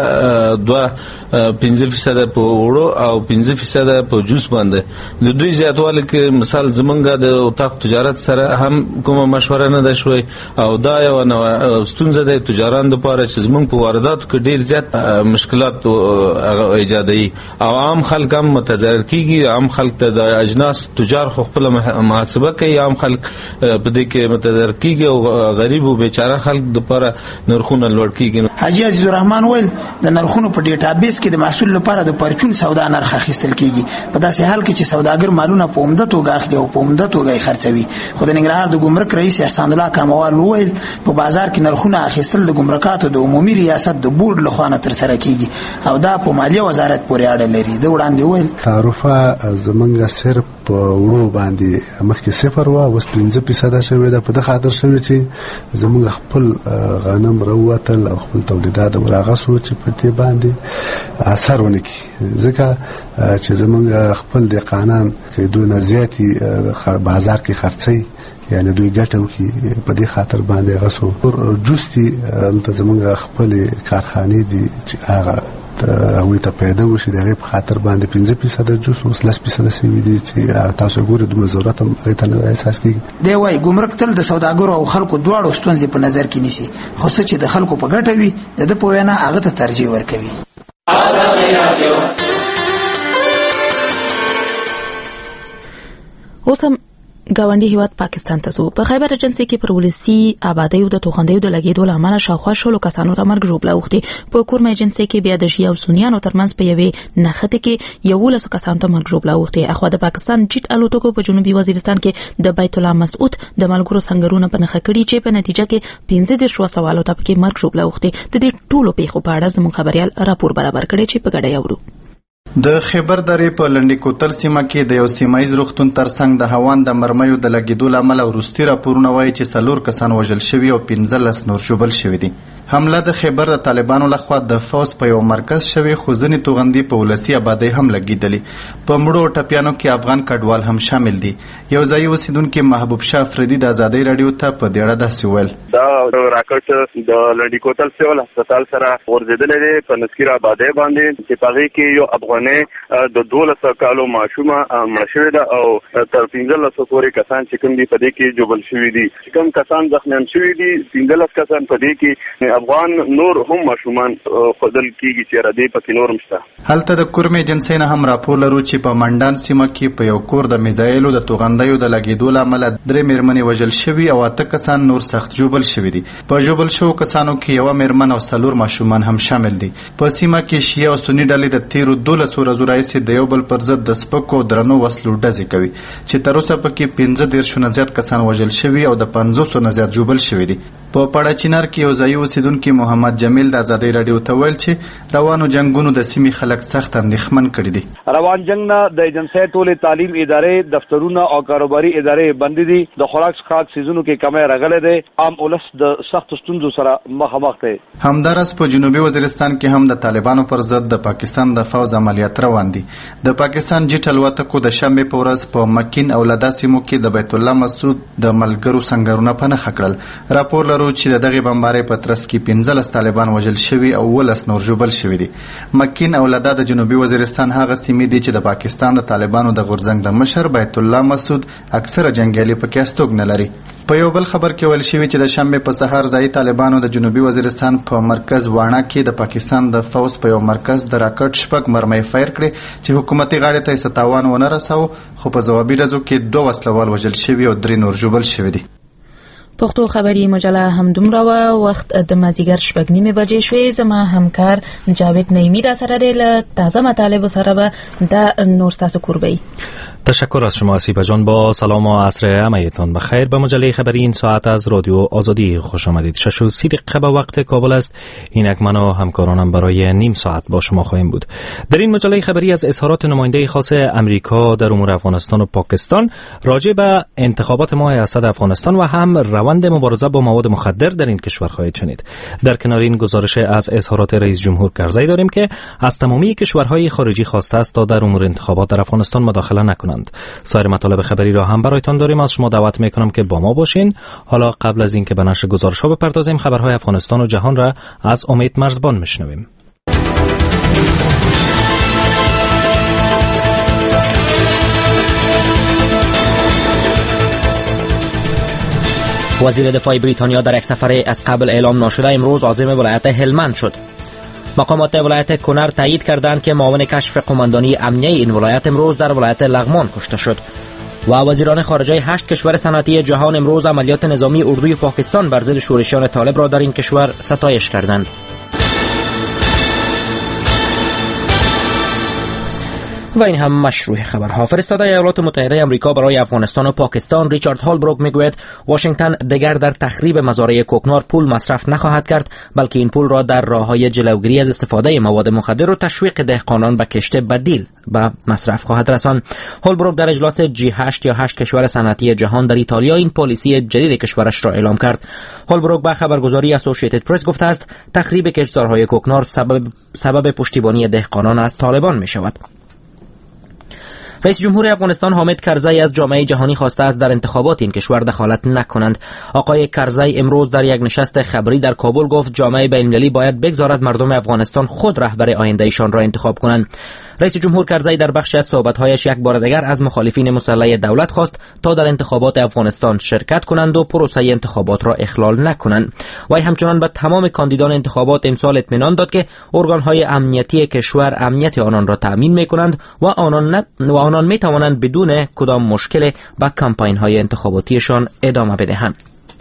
5% په وړو او 15% په جوس باندې. د دوی زیاتوالی کې مثال زمونږ د اتاق تجارت سره هم کومه مشوره نه ده شوی او دا یو نو ستونزه ده تجارانو لپاره چې زمونږ په وارداتو کې ډیر زیات مشکلات ایجادوي او عام خلک هم متضرر کیږي. عام خلک ته د اجناس تجار خو خپل محاسبه کوي، عام خلک په دې کې متضرر کیږي او غریب او بیچاره خلک لپاره نرخونه لوړ کیږي. حاجي عزیز الرحمن ویل د نرخونو په ډیټابیس کې د محصول لپاره د پرچون سودا نرخ اخیستل کیږي. په داسې حال کې چې سوداګر مالونه په عمده توګه اخلي او په عمده توګه خرڅوي. خو د ننګرهار د ګمرک رئیس احسان الله کاموال ویل په بازار کې نرخونه اخیستل د ګمرکاتو د عمومي ریاست د بورډ لخوا نه ترسره کیږي او دا په مالیه وزارت پورې اړه لري. د وړاندې ویل تعرفه زمونږ صرف په وړو باندې مخکې 0 و اوس 15% شوی ده. په دغه خاطر شوی چې زمونږ خپل غنم راووتل او خپل تولیدات راغه سو چې په دې باندې اثر ونه کړي، ځکه چې زمونږ خپل دهقانان کې دونه زیاتی بازار کې خرڅي، یعنی دوی ګټه وکي. په دې خاطر باندې غسو جوستي زمونږ خپل کارخانه دي چې هغه هغوی ته پیدا وشي د هغې په خاطر باندې 15% جوس اوس 10% سوي دي چې تاسو ګورئ دومره ضرورت هم هغې ته نه احساس کېږي. دی وایي ګمرک تل د سوداګرو او خلکو دواړو ستونزې په نظر کې نیسي، خو څه چې د خلکو په ګټه وي د ده په وینا هغه ته ترجیح ورکوي. اوس هم ګاونډي هیواد پاکستان ته ځو. په خیبر ایجنسي کې پر ولسي آبادیو د توغندیو د لګېدو له امله شاوخوا 16 کسانو ته مرګ ژوبله اوښتې. په کورما ایجنسي کې بیا د شیعه او سنیانو ترمنځ په یوې نښتې کې 11 کسانو ته مرګ ژوبله اوښتې. اخوا د پاکستان جیټ الوتکو په جنوبي وزیرستان کې د بیت الله مسعود د ملګرو سنگرونو په نښه کړي چې په نتیجه کې 15 سوالو ته پکې مرګ ژوبله اوښتې. د دې ټولو پیښو په اړه زموږ خبريال راپور برابر کړی چې په ګډه یورو. د خیبر درې په لنډی کوتل سیمه کې د یو سیمایي روغتون ترڅنګ د هوان د مرمیو د لګیدو لامل وروستي راپورونه وایي چې 4 کسان وژل شوي او 15 نور ژوبل شوي دي. حمله د خیبر د طالبانو لخوا د فوز په یو مرکز شوی خو ځینې توغندي په ولسي آبادی هم لګیدلې. په مړو ټپیانو کې افغان کډوال هم شامل دي. یو ځای اوسیدونکو محبوب شاه افریدي د ازادۍ رادیو ته په دې اړه داسې ویل: دا راکټ د لنډی کوتل سیول هسپتال سره ورزیدلې ده په نسکیر آبادی باندې چې پغې کې یو افغاني د 12 کالو ماشومه مړ شوې ده او تر 15 پورې کسان چې کوم دي په دې کې جوړل شوي دي. چې کوم کسان زخمیان شوي دي 15 کسان په دې کې افغان نور هم ماشومان خدل کیږي چې را دي پکې نور مشته. هلته د کورم ایجنسی نه هم راپور لرو چې په منډان سیمه کې په یو کور د میزایلو د توغندیو د لګیدو لامل 3 میرمنې وژل شوي او 8 کسان نور سخت جوبل شوي دي. په جوبل شو کسانو کې یو میرمن او 4 ماشومان هم شامل دي. په سیمه کې شیعه او سنی ډلې د 13 ورځو راځي د یو بل پر ضد د سپکو درنو وسلو ډزې کوي چې تر اوسه پکې 15 نه زیات کسان وژل شوي او د 500 نه زیات جوبل شوي دي. په پړچینار کې یو ځایي اوسیدونکو محمد جمیل د ازادي رادیو ته ویل چې روانو جنگونو د سیمې خلک سخت اندېښمن کړي دي. روان جنگ نه د ایجنسۍ ټولې تعلیم ادارې دفترونه او کاروباري ادارې بندې دي. د خوراک څښاک سیزونو کې کمی راغلی دی. عام ولس د سخت ستونزو سره مخامخ دی. همدارس په جنوبي وزیرستان کې هم د طالبانو پر ضد د پاکستان د فوز عملیات روان دي. د پاکستان جټ الوتکو د شنبې په ورځ په مکین او لدا سیمو کې د بیت الله مسعود د ملګرو سنگرونه پنه خکړل. راپور لرو چې دغه بمبارۍ په ترڅ کې 15 طالبان وژل شوي او 19 نور ژوبل شوي دي. مکین او لدا د جنوبي وزیرستان هغه سیمې دي چې د پاکستان د طالبانو د غورځنګ د مشر بیت الله مسعود اکثره جنگیالي پکې استوګنه لري. په یو بل خبر کې ویل شوی چې د شنبې په سهار ځای طالبانو د جنوبي وزیرستان په مرکز واڼه کې د پاکستان د فوز په یو مرکز د راکټ شپږ مرمۍ فایر کړې چې حکومتي غاړې ته یې تاوان ونه رساو، خو په ځوابي ډزو کې 2 وسلوال وژل شوي او 3 نور ژوبل شوي دي. پښتو خبري مجله هم دومره وخت د مازیګر 6:30 بجې شوې. زما همکار جاوید نعیمی را سره دی. له تازه مطالب سره به د نور تاسو کوربی. تشکر از شما آسیبا جان. با سلام و عصر همه‌تان بخیر. به مجله خبری این ساعت از رادیو آزادی خوش آمدید. 6:30 دقیقه به وقت کابل است. اینک من و همکارانم برای نیم ساعت با شما خواهیم بود. در این مجله خبری از اظهارات نماینده خاص امریکا در امور افغانستان و پاکستان راجع به انتخابات ماه اسد افغانستان و هم روند مبارزه با مواد مخدر در این کشور خواهید شنید. در کنار این گزارش از اظهارات رئیس جمهور کرزی داریم که از تمامی کشورهای خارجی خواسته است تا در امور انتخابات در افغانستان مداخله نکنند. سایر مطالب خبری را هم برایتان داریم. از شما دعوت میکنم که با ما باشین. حالا قبل از اینکه به نشر گزارش‌ها بپردازیم، خبرهای افغانستان و جهان را از امید مرزبان میشنویم. وزیر دفاع بریتانیا در یک سفر از قبل اعلام ناشده امروز عازم ولایت هلمند شد. مقامات ولایت کنر تایید کردند که معاون کشف قماندانی امنیه این ولایت امروز در ولایت لغمان کشته شد. و وزیران خارجه 8 کشور صنعتی جهان امروز عملیات نظامی اردوی پاکستان بر ضد شورشیان طالب را در این کشور ستایش کردند. و این هم مشروع خبرها. فرستاده ایالات متحده آمریکا برای افغانستان و پاکستان ریچارد هولبروک میگوید واشنگتن دیگر در تخریب مزارع کوکنار پول مصرف نخواهد کرد، بلکه این پول را در راههای جلوگیری از استفاده مواد مخدر و تشویق دهقانان به کشت بدیل به مصرف خواهد رساند. هولبروک در اجلاس G8 یا 8 کشور صنعتی جهان در ایتالیا این پالیسی جدید کشورش را اعلام کرد. هولبروک به خبرگزاری اسوسییتد پرس گفته است تخریب کشتزارهای کوکنار سبب پشتیبانی دهقانان از طالبان می شود. رئیس جمهور افغانستان حامد کرزی از جامعه جهانی خواسته است در انتخابات این کشور دخالت نکنند. آقای کرزی امروز در یک نشست خبری در کابل گفت جامعه بین‌المللی باید بگذارد مردم افغانستان خود رهبر آینده ایشان را انتخاب کنند. رئیس جمهور کرزی در بخشی از صحبت‌هایش یک بار دیگر از مخالفین مسلح دولت خواست تا در انتخابات افغانستان شرکت کنند و پروسه انتخابات را اخلال نکنند. وی همچنان به تمام کاندیدان انتخابات امسال اطمینان داد که ارگان‌های امنیتی کشور امنیت آنان را تأمین می‌کنند و آنان می‌توانند بدون کدام مشکل به کمپاین‌های انتخاباتیشان ادامه بدهند.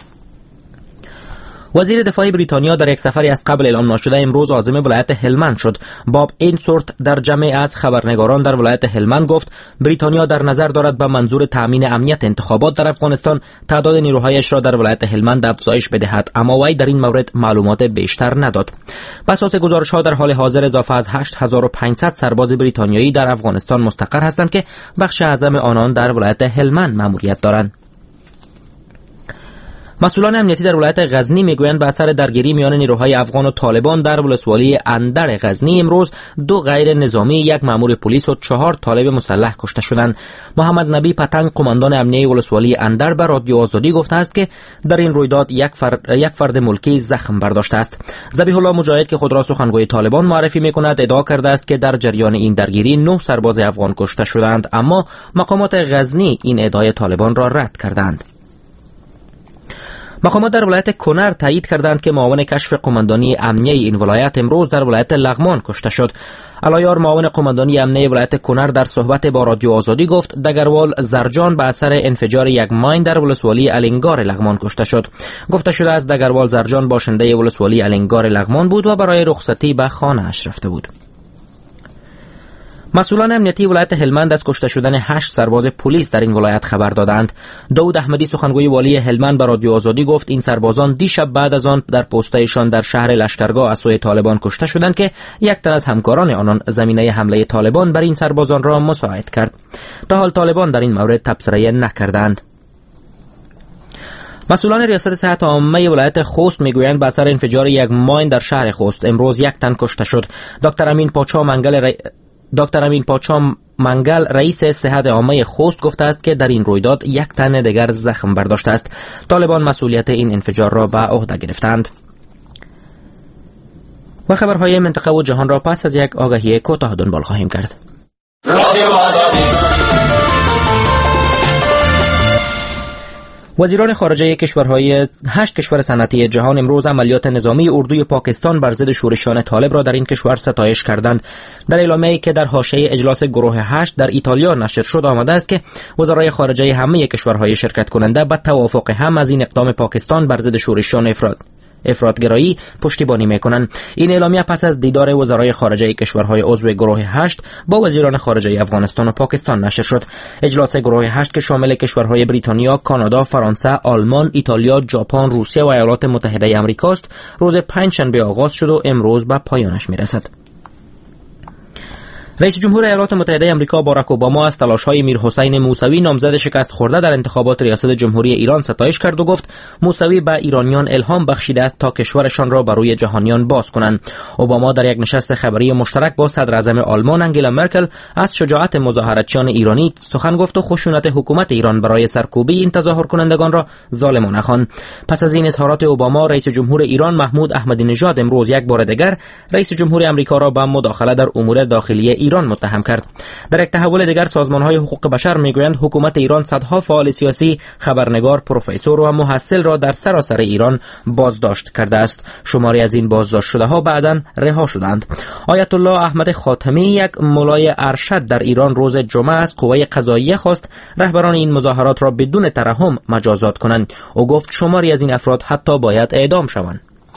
وزیر دفاع بریتانیا در یک سفری از قبل اعلام نشده امروز عازم ولایت هلمند شد. باب اینسورت در جمع از خبرنگاران در ولایت هلمند گفت بریتانیا در نظر دارد به منظور تامین امنیت انتخابات در افغانستان تعداد نیروهایش را در ولایت هلمند افزایش بدهد، اما وی در این مورد معلومات بیشتر نداد. بر اساس گزارش‌ها در حال حاضر اضافه از 8500 سرباز بریتانیایی در افغانستان مستقر هستند که بخش اعظم آنان در ولایت هلمند مأموریت دارند. مسئولان امنیتی در ولایت غزنی میگویند به اثر درگیری میان نیروهای افغان و طالبان در ولسوالی اندر غزنی امروز 2 غیر نظامی، 1 مأمور پلیس و 4 طالب مسلح کشته شدند. محمد نبی پتنگ قماندان امنیه ولسوالی اندر به رادیو آزادی گفته است که در این رویداد یک فرد ملکی زخم برداشته است. ذبیح الله مجاهد که خود را سخنگوی طالبان معرفی میکند ادعا کرده است که در جریان این درگیری 9 سرباز افغان کشته شدند، اما مقامات غزنی این ادعای طالبان را رد کردند. مقامات در ولایت کنر تایید کردند که معاون کشف قماندانی امنیه این ولایت امروز در ولایت لغمان کشته شد. علایار معاون قماندانی امنیه ولایت کنر در صحبت با رادیو آزادی گفت دگروال زرجان به اثر انفجار یک ماین در ولسوالی الینگار لغمان کشته شد. گفته شده است دگروال زرجان باشنده ولسوالی الینگار لغمان بود و برای رخصتی به خانه‌اش رفته بود. مسئولان امنیتی ولایت هلمند از کشته شدن 8 سرباز پلیس در این ولایت خبر دادند. داود احمدی سخنگوی والی هلمند به رادیو آزادی گفت این سربازان دیشب بعد از آن در پستایشان در شهر لشکرگاه از سوی طالبان کشته شدند که یک تن از همکاران آنان زمینه حمله طالبان بر این سربازان را مساعد کرد. تا حال طالبان در این مورد تبصره نکردند. مسئولان ریاست صحت عامه ولایت خوست میگویند به اثر انفجار یک ماین در شهر خوست امروز یک تن کشته شد. دکتر امین پاچا منگل رئیس صحت عامه خوست گفته است که در این رویداد یک تن دیگر زخم برداشته است. طالبان مسئولیت این انفجار را به عهده گرفتند. و خبرهای منطقه و جهان را پس از یک آگهی کوتاه دنبال خواهیم کرد. وزیران خارجه کشورهای 8 کشور صنعتی جهان امروز عملیات نظامی اردوی پاکستان بر ضد شورشیان طالب را در این کشور ستایش کردند. در اعلامیه‌ای که در حاشیه اجلاس گروه 8 در ایتالیا نشر شد آمده است که وزرای خارجه همه کشورهای شرکت کننده به توافق هم از این اقدام پاکستان بر ضد شورشیان افراطگرایی پشتیبانی میکنند. این اعلامیه پس از دیدار وزرای خارجه کشورهای عضو گروه 8 با وزیران خارجه افغانستان و پاکستان نشر شد. اجلاس گروه 8 که شامل کشورهای بریتانیا، کانادا، فرانسه، آلمان، ایتالیا، ژاپن، روسیه و ایالات متحده آمریکا است، روز پنجشنبه آغاز شد و امروز به پایانش میرسد. رئیس جمهور ایالات متحده آمریکا باراک اوباما از تلاش‌های میرحسین موسوی نامزد شکست خورده در انتخابات ریاست جمهوری ایران ستایش کرد و گفت موسوی به ایرانیان الهام بخشیده است تا کشورشان را بر روی جهانیان باز کنند. اوباما در یک نشست خبری مشترک با صدر اعظم آلمان انگلا مرکل از شجاعت مظاهراتچیان ایرانی سخن گفت و خشونت حکومت ایران برای سرکوبی این تظاهر کنندگان را ظالمانه خواند. پس از این اظهارات اوباما، رئیس جمهور ایران محمود احمدی نژاد امروز یک بار دیگر رئیس جمهور آمریکا را به مداخله در امور داخلی ایران متهم کرد. در یک تحول دیگر سازمان‌های حقوق بشر میگویند حکومت ایران صدها فعال سیاسی، خبرنگار، پروفسور و محصل را در سراسر ایران بازداشت کرده است. شماری از این بازداشت شده‌ها بعداً رها شدند. آیت الله احمد خاتمی، یک مولای ارشد در ایران، روز جمعه از قوه قضاییه خواست رهبران این مظاهرات را بدون ترحم مجازات کنند. او گفت شماری از این افراد حتی باید اعدام شوند.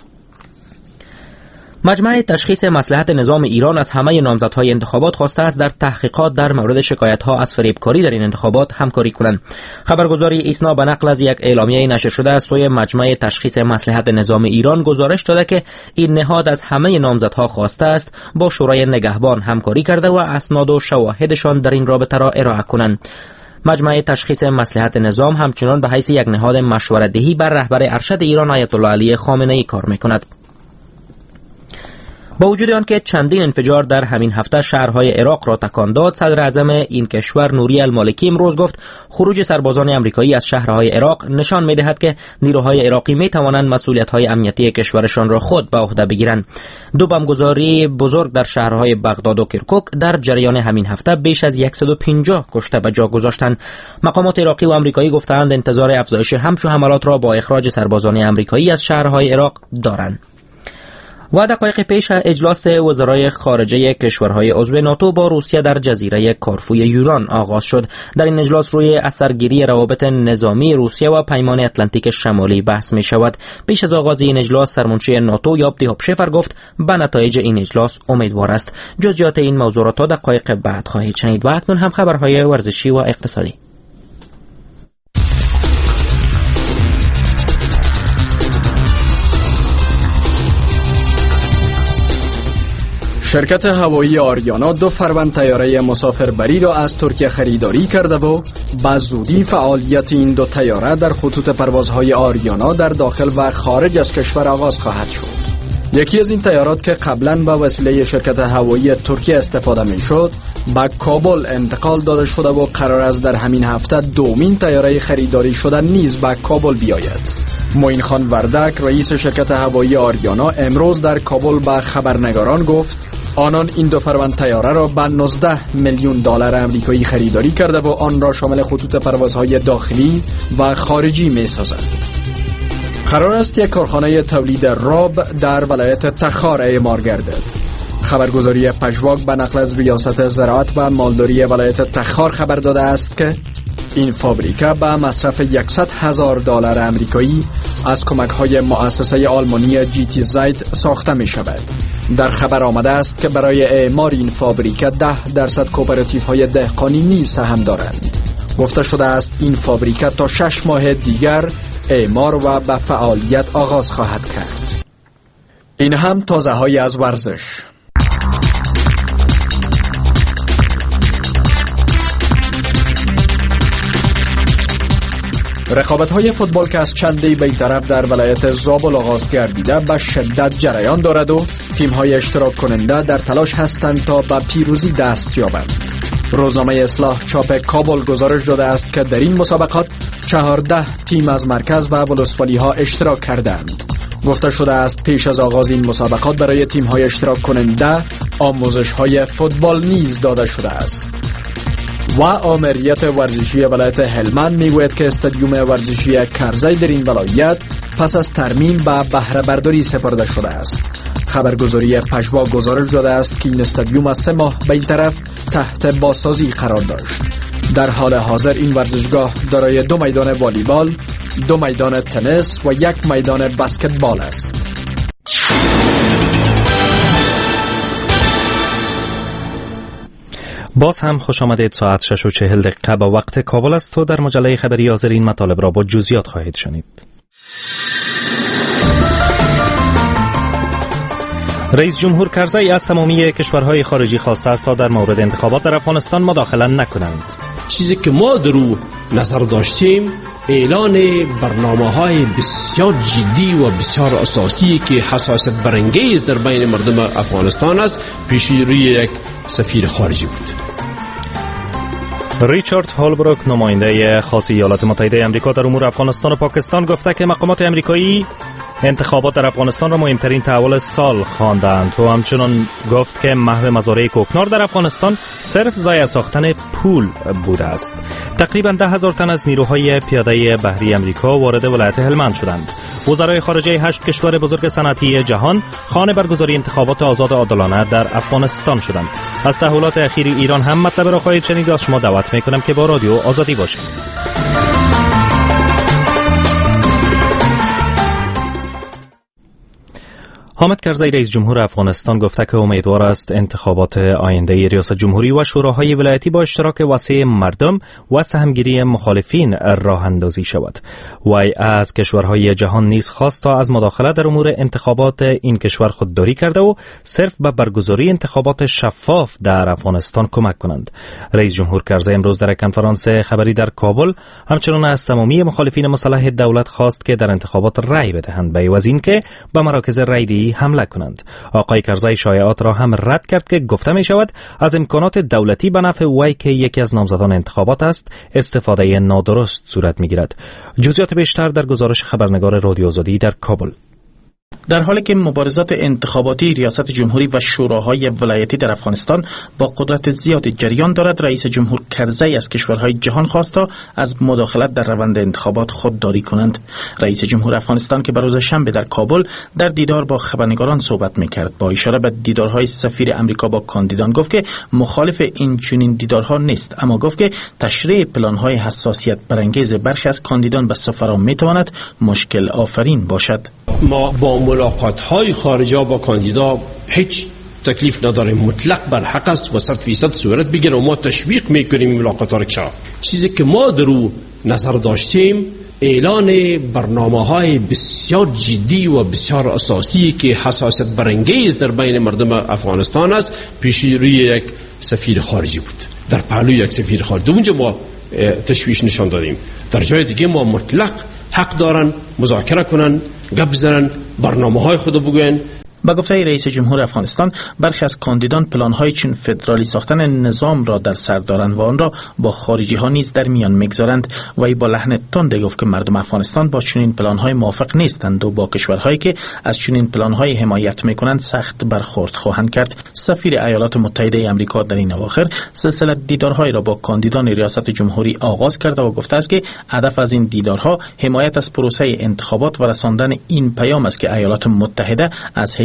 مجمع تشخیص مصلحت نظام ایران از همه نامزدهای انتخابات خواسته است در تحقیقات در مورد شکایت‌ها از فریبکاری در این انتخابات همکاری کنند. خبرگزاری ایسنا به نقل از یک اعلامیه نشر شده از سوی مجمع تشخیص مصلحت نظام ایران گزارش داده که این نهاد از همه نامزدها خواسته است با شورای نگهبان همکاری کرده و اسناد و شواهدشان در این رابطه را ارائه کنند. مجمع تشخیص مصلحت نظام همچنان به حیث یک نهاد مشورت‌دهی بر رهبر ارشد ایران آیت الله علی خامنه‌ای کار می‌کند. با وجود آنکه چندین انفجار در همین هفته شهرهای عراق را تکان داد، صدر اعظم این کشور نوری المالکی امروز گفت خروج سربازان آمریکایی از شهرهای عراق نشان می‌دهد که نیروهای عراقی می‌توانند مسئولیت‌های امنیتی کشورشان را خود به عهده بگیرند. دو بمبگذاری بزرگ در شهرهای بغداد و کرکوک در جریان همین هفته بیش از 150 کشته به جا گذاشتند. مقامات عراقی و آمریکایی گفتند انتظار افزایش همچو حملات را با اخراج سربازان آمریکایی از شهرهای عراق دارند. و دقایق پیش اجلاس وزرای خارجه کشورهای عضو ناتو با روسیه در جزیره کارفوی یونان آغاز شد. در این اجلاس روی اثرگیری روابط نظامی روسیه و پیمان اتلانتیک شمالی بحث می شود. پیش از آغاز این اجلاس سرمنشی ناتو یاب دیهاپشفر گفت به نتایج این اجلاس امیدوار است. جزئیات این موضوع را تا دقایق بعد خواهید شنید. و اکنون هم خبرهای ورزشی و اقتصادی. شرکت هوایی آریانا 2 فروند طیاره مسافربری را از ترکیه خریداری کرده و به زودی فعالیت این 2 طیاره در خطوط پروازهای آریانا در داخل و خارج از کشور آغاز خواهد شد. یکی از این طیارات که قبلا به وسیله شرکت هوایی ترکیه استفاده می‌شد، به کابل انتقال داده شده و قرار است در همین هفته دومین طیاره خریداری شده نیز به کابل بیاید. معین خان وردک، رئیس شرکت هوایی آریانا، امروز در کابل به خبرنگاران گفت آنان این 2 فروند طیاره را به 19 میلیون دلار آمریکایی خریداری کرده و آن را شامل خطوط پروازهای داخلی و خارجی می‌سازند. قرار است یک کارخانه تولید راب در ولایت تخار اعمار گردد. خبرگزاری پژواک به نقل از ریاست زراعت و مالداری ولایت تخار خبر داده است که این فابریکه به مصرف 100,000 دلار آمریکایی از کمک‌های مؤسسه آلمانی جی تی زاید ساخته می‌شود. در خبر آمده است که برای اعمار این فابریکه 10% کوپراتیوهای دهقانی نیز سهم دارند. گفته شده است این فابریکه تا 6 ماه دیگر اعمار و به فعالیت آغاز خواهد کرد. این هم تازه های از ورزش. رقابت‌های فوتبال که از چندی به این طرف در ولایت زابل آغاز گردیده به شدت جریان دارد و تیم‌های اشتراک کننده در تلاش هستند تا به پیروزی دست یابند. روزنامه اصلاح چاپ کابل گزارش داده است که در این مسابقات 14 تیم از مرکز و ولسوالی‌ها اشتراک کردند. گفته شده است پیش از آغاز این مسابقات برای تیم‌های اشتراک کننده آموزش‌های فوتبال نیز داده شده است. و آمریت ورزشی ولایت هلمند میگوید که استادیوم ورزشی کرزی در این ولایت پس از ترمیم به بهره برداری سپرده شده است. خبرگزاری پژوا گزارش داده است که این استادیوم از 3 ماه به این طرف تحت بازسازی قرار داشت. در حال حاضر این ورزشگاه دارای 2 میدان والیبال، 2 میدان تنیس و 1 میدان بسکتبال است. باز هم خوش آمدید. ساعت 6:40 به وقت کابل است و در مجله خبری حاضر این مطالب را با جزئیات خواهید شنید. رئیس جمهور کرزی از تمامی کشورهای خارجی خواسته است تا در مورد انتخابات در افغانستان مداخله نکنند. چیزی که ما در او نظر داشتیم اعلان برنامه‌های بسیار جدی و بسیار اساسی که حساسیت برانگیز در بین مردم افغانستان است پیش روی یک سفیر خارجی بود. ریچارد هالبروک نماینده خاص ایالات متحده آمریکا در امور افغانستان و پاکستان گفته که مقامات آمریکایی انتخابات در افغانستان را مهمترین تحول سال خواندند و همچنان گفت که محو مزارع کوکنار در افغانستان صرف ضایع ساختن پول بوده است. تقریبا 10,000 تن از نیروهای پیاده بحری آمریکا وارد ولایت هلمند شدند. وزرای خارجه 8 کشور بزرگ صنعتی جهان خانه برگزاری انتخابات آزاد و عادلانه در افغانستان شدند. از تحولات اخیر ایران هم مطلب را خواهید شنید. از شما دعوت میکنم که با رادیو آزادی باشید. حامد کرزی رئیس جمهور افغانستان گفته که امیدوار است انتخابات آینده ریاست جمهوری و شوراهای ولایتی با اشتراک وسیع مردم و سهمگیری مخالفین راه اندازی شود. وی از کشورهای جهان نیز خواست تا از مداخله در امور انتخابات این کشور خودداری کرده و صرف به برگزاری انتخابات شفاف در افغانستان کمک کنند. رئیس جمهور کرزی امروز در کنفرانس خبری در کابل همچنان از تمامی مخالفین مسلح دولت خواست که در انتخابات رأی بدهند به عوض اینکه به مراکز رأیدهی حمله کنند. آقای کرزی شایعات را هم رد کرد که گفته می شود از امکانات دولتی به نفع وی که یکی از نامزدان انتخابات است استفاده نادرست صورت می گیرد. جزئیات بیشتر در گزارش خبرنگار رادیو آزادی در کابل. در حالی که مبارزات انتخاباتی ریاست جمهوری و شوراهای ولایتی در افغانستان با قدرت زیادی جریان دارد، رئیس جمهور کرزی از کشورهای جهان خواست تا از مداخلت در روند انتخابات خودداری کنند. رئیس جمهور افغانستان که روز شنبه در کابل در دیدار با خبرنگاران صحبت می‌کرد با اشاره به دیدارهای سفیر امریکا با کاندیدان گفت که مخالف این چنین دیدارها نیست، اما گفت که تشریح پلان‌های حساسیت برانگیز برخی از کاندیدان به سفرا می‌تواند مشکل آفرین باشد. ما با ملاقات‌های خارجه با کاندیدا هیچ تکلیف نداریم، مطلق بر حق است و 100% صورت بگیره و ما تشویق میکنیم این ملاقات‌ها را. چیزی که ما در او نظر داشتیم اعلان برنامه‌های بسیار جدی و بسیار اساسی که حساسیت برانگیز در بین مردم افغانستان است پیش روی یک سفیر خارجی بود. در پهلوی یک سفیر خارجی اونجا ما تشویش نشان دادیم. در جای دیگه ما مطلق حق دارن مذاکره کنن، گپ بزنن، برنامه‌های خود بگوین. با گفته رئیس جمهور افغانستان برخی از کاندیدان پلان‌های چون فدرالی ساختن نظام را در سر دارند و آن را با خارجی‌ها نیز در میان می‌گذارند. وی با لحن تند گفت که مردم افغانستان با چنین پلان‌های موافق نیستند و با کشورهایی که از چنین پلان‌های حمایت می‌کنند سخت برخورد خواهند کرد. سفیر ایالات متحده آمریکا در این اواخر سلسله دیدارهای را با کاندیدان ریاست جمهوری آغاز کرده و گفته است که هدف از این دیدارها حمایت از پروسه انتخابات و رساندن این پیام است که ایالات متحده از هیچ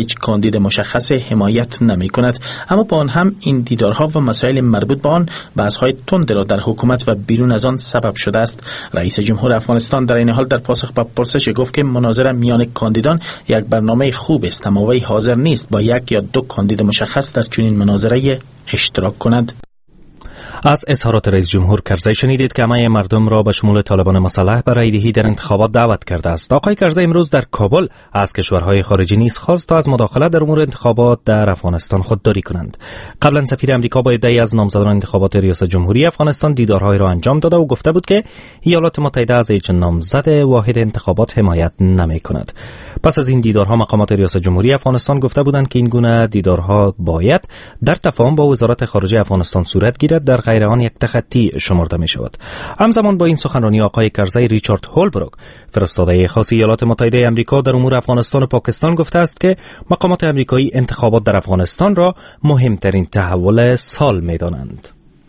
هیچ کاندید مشخص حمایت نمی‌کند، اما با آن هم این دیدارها و مسائل مربوط به آن بحث‌های تند را در حکومت و بیرون از آن سبب شده است. رئیس جمهور افغانستان در این حال در پاسخ به پرسش گفت که مناظره میان کاندیدان یک برنامه خوب است، اما وی حاضر نیست با یک یا دو کاندید مشخص در چنین مناظره اشتراک کند. از اظهارات رئیس جمهور کرزی شنیدید که همه مردم را به شمول طالبان مسلح به رایدهی در انتخابات دعوت کرده است. آقای کرزی امروز در کابل از کشورهای خارجی نیز خواست تا از مداخلت در امور انتخابات در افغانستان خودداری کنند. قبلا سفیر امریکا با عده‌ای از نامزدان انتخابات ریاست جمهوری افغانستان دیدارهای را انجام داده و گفته بود که ایالات متحده از هیچ نامزد واحد انتخابات حمایت نمی‌کند. پس از این دیدارها مقامات ریاست جمهوری افغانستان گفته بودند که این گونه دیدارها باید در تفاهم با وزارت خارجه افغانستان صورت گیرد، در غیر آن یک تخطی شمرده می شود. همزمان با این سخنرانی آقای کرزی ریچارد هولبروک فرستاده خاص ایالات متحده آمریکا در امور افغانستان و پاکستان گفته است که مقامات آمریکایی انتخابات در افغانستان را مهمترین تحول سال می دانند.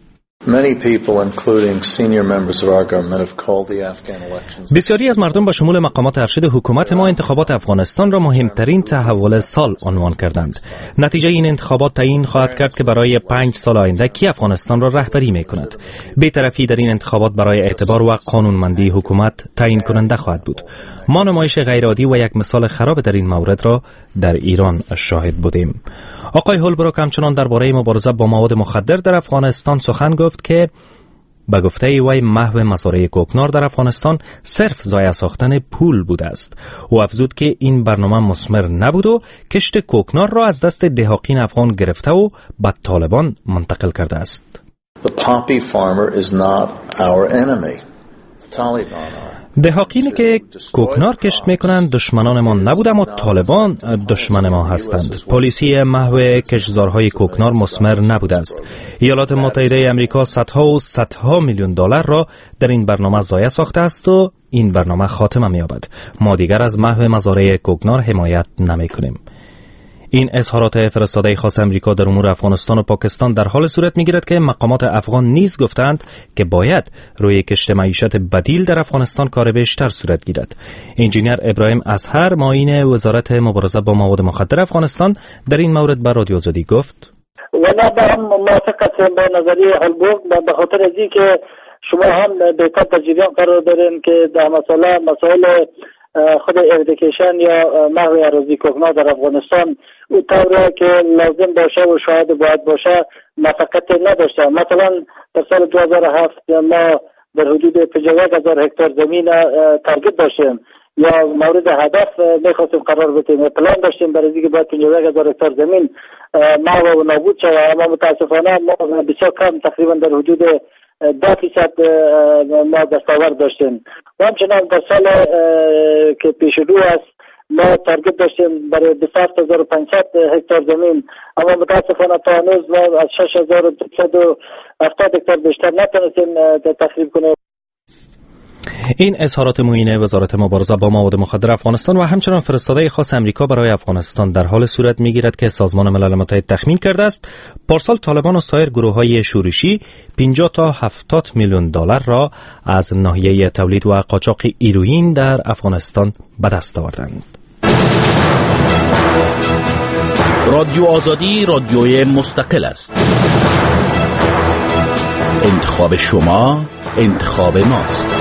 بسیاری از مردم به شمول مقامات ارشد حکومت ما انتخابات افغانستان را مهمترین تحول سال عنوان کردند. نتیجه این انتخابات تعیین خواهد کرد که برای 5 سال آینده کی افغانستان را رهبری می کند. بی‌طرفی در این انتخابات برای اعتبار و قانونمندی حکومت تعیین کننده خواهد بود. ما نمایش غیرعادی و یک مثال خراب در این مورد را در ایران شاهد بودیم. آقای هولبروک همچنان درباره مبارزه با مواد مخدر در افغانستان سخن گفت که به گفته وی محو مزارع کوکنار در افغانستان صرف ضایع ساختن پول بوده است. او افزود که این برنامه مثمر نبود و کشت کوکنار را از دست دهقان افغان گرفته و به طالبان منتقل کرده است. دهقانی که کوکنار کشت میکنند دشمنان ما نبود، اما طالبان دشمن ما هستند. پلیسی محو کشتزارهای کوکنار مثمر نبوده است. ایالات متحده آمریکا صدها میلیون دلار را در این برنامه ضایع ساخته است و این برنامه خاتمه می‌یابد. ما دیگر از محو مزارع کوکنار حمایت نمی‌کنیم. این اظهارات فرستاده خاص امریکا در امور افغانستان و پاکستان در حال صورت می‌گیرد که مقامات افغان نیز گفتند که باید روی کشت معیشت بدیل در افغانستان کار بیشتر صورت گیرد. انجینیر ابراهیم اصهر معین وزارت مبارزه با مواد مخدر افغانستان در این مورد به رادیو آزادی گفت: ولی هم موافقت با نظریه هولبروک به خاطر از اینکه شما هم بهتر در جریان قرار دارین که در مسائل خود اردیکیشن یا محو اراضی کوکنار در افغانستان او طوره که لازم باشه و شاید باید باشه موافقت نداشته. مثلا در سال 2007 ما در حدود 51,000 هکتار زمین تارگت داشتیم یا مورد هدف میخواستیم قرار بدیم، پلان داشتیم برای اینکه باید 51,000 هکتار زمین محو و نابود شود، اما متاسفانه ما بسیار کم تقریبا در حدود 10% ما دستاورد داشتیم. و همچنان در سال که پیش رو است ما تارگت داشتیم برای 27,500 هکتار زمین، اما متاسفانه تا هنوز ما از 6,270 هکتار بیشتر نتونستیم تخریب کنیم. این اظهارات معین وزارت مبارزه با مواد مخدر افغانستان و همچنان فرستاده خاص امریکا برای افغانستان در حال صورت می‌گیرد که سازمان ملل متحد تخمین کرده است پارسال طالبان و سایر گروه‌های شورشی 50 تا 70 میلیون دلار را از ناحیه تولید و قاچاق هیروئین در افغانستان به دست آوردند. رادیو آزادی رادیوی مستقل است. انتخاب شما انتخاب ماست.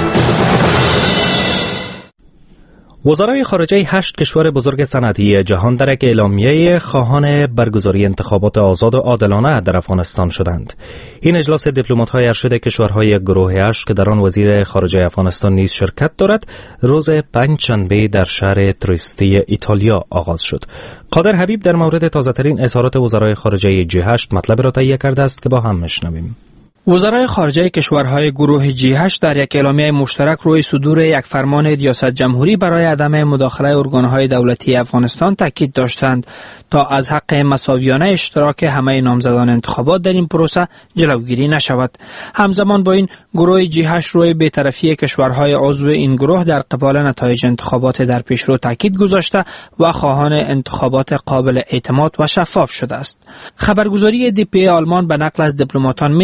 وزرای خارجه 8 کشور بزرگ صنعتی جهان در یک اعلامیه خواهان برگزاری انتخابات آزاد و عادلانه در افغانستان شدند. این اجلاس دیپلمات‌های ارشد کشورهای گروه 8 که در آن وزیر خارجه افغانستان نیز شرکت دارد، روز پنجشنبه در شهر تریستی ایتالیا آغاز شد. قادر حبیب در مورد تازه‌ترین اظهارات وزرای خارجه G8 مطلب را تهیه کرده است که با هم میشنویم. وزرای خارجه کشورهای گروه G8 در یک اعلامیه مشترک روی صدور یک فرمان ریاست جمهوری برای عدم مداخله ارگانهای دولتی افغانستان تاکید داشتند تا از حق مساویانه اشتراک همه نامزدان انتخابات در این پروسه جلوگیری نشود. همزمان با این گروه G8 روی بی‌طرفی کشورهای عضو این گروه در قبال نتایج انتخابات در پیشرو تاکید گذاشته و خواهان انتخابات قابل اعتماد و شفاف شده است. خبرگزاری DPA آلمان به نقل از دیپلماتان می‌نویسد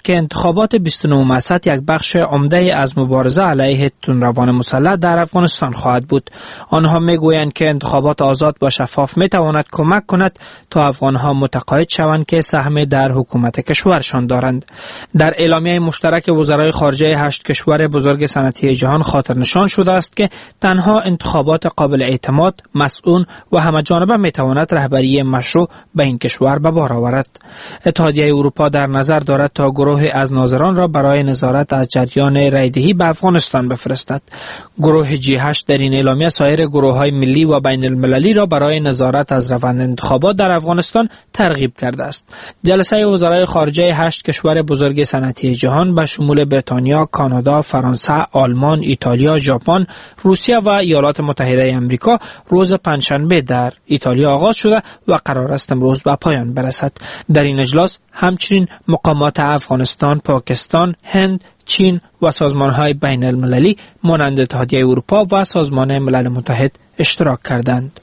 که انتخابات 29 مرداد یک بخش عمده از مبارزه علیه تندروان مسلح در افغانستان خواهد بود. آنها میگویند که انتخابات آزاد و شفاف میتواند کمک کند تا افغانها متقاعد شوند که سهم در حکومت کشورشان دارند. در اعلامیه مشترک وزرای خارجه 8 کشور بزرگ صنعتی جهان خاطر نشان شده است که تنها انتخابات قابل اعتماد، مسئول و همه‌جانبه میتواند رهبری مشروع به این کشور به بار آورد. اتحادیه اروپا در نظر دارد تا گروه از ناظران را برای نظارت از جریان رایدهی به افغانستان بفرستد. گروه G8 در این اعلامیه سایر گروه‌های ملی و بین المللی را برای نظارت از روند انتخابات در افغانستان ترغیب کرده است. جلسه وزرای خارجه 8 کشور بزرگ صنعتی جهان به شمول بریتانیا، کانادا، فرانسه، آلمان، ایتالیا، ژاپن، روسیه و ایالات متحده آمریکا روز پنجشنبه در ایتالیا آغاز شده و قرار است امروز به پایان برسد. در این اجلاس همچنین مقامات افغانستان، پاکستان، هند، چین و سازمان‌های بین المللی مانند اتحادیه اروپا و سازمان ملل متحد اشتراک کردند.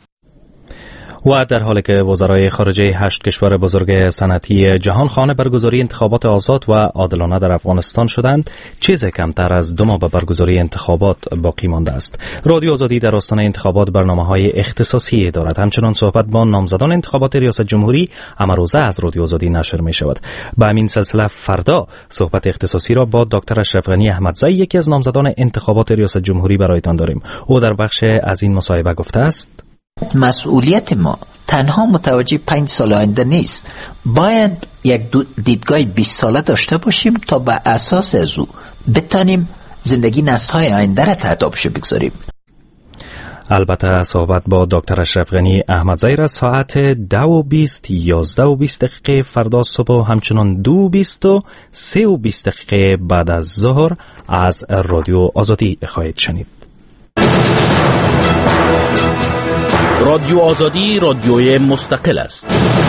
و در حالی که وزرای خارجه 8 کشور بزرگ صنعتی جهان خانه برگزاری انتخابات آزاد و عادلانه در افغانستان شدند، چیزی کمتر از 2 ماه به برگزاری انتخابات باقی مانده است. رادیو آزادی در آستانه انتخابات برنامه‌های اختصاصی دارد. همچنان صحبت با نامزدان انتخابات ریاست جمهوری امروزه از رادیو آزادی نشر می شود. به همین سلسله فردا صحبت اختصاصی را با دکتر اشرف غنی احمدزی، یکی از نامزدان انتخابات ریاست جمهوری، برایتان داریم. او در بخش از این مصاحبه گفته است: مسئولیت ما تنها متوجه 5 سال آینده نیست، باید یک دیدگاه 20 ساله داشته باشیم تا به اساس از او بتانیم زندگی نسل‌های آینده را تحت آبش بگذاریم. البته صحبت با دکتر اشرف غنی احمدزی را ساعت 10:20 11:20 فردا صبح و همچنان 2:20 و 3:20 بعد از ظهر از رادیو آزادی خواهید شنید. رادیو آزادی رادیوی مستقل است.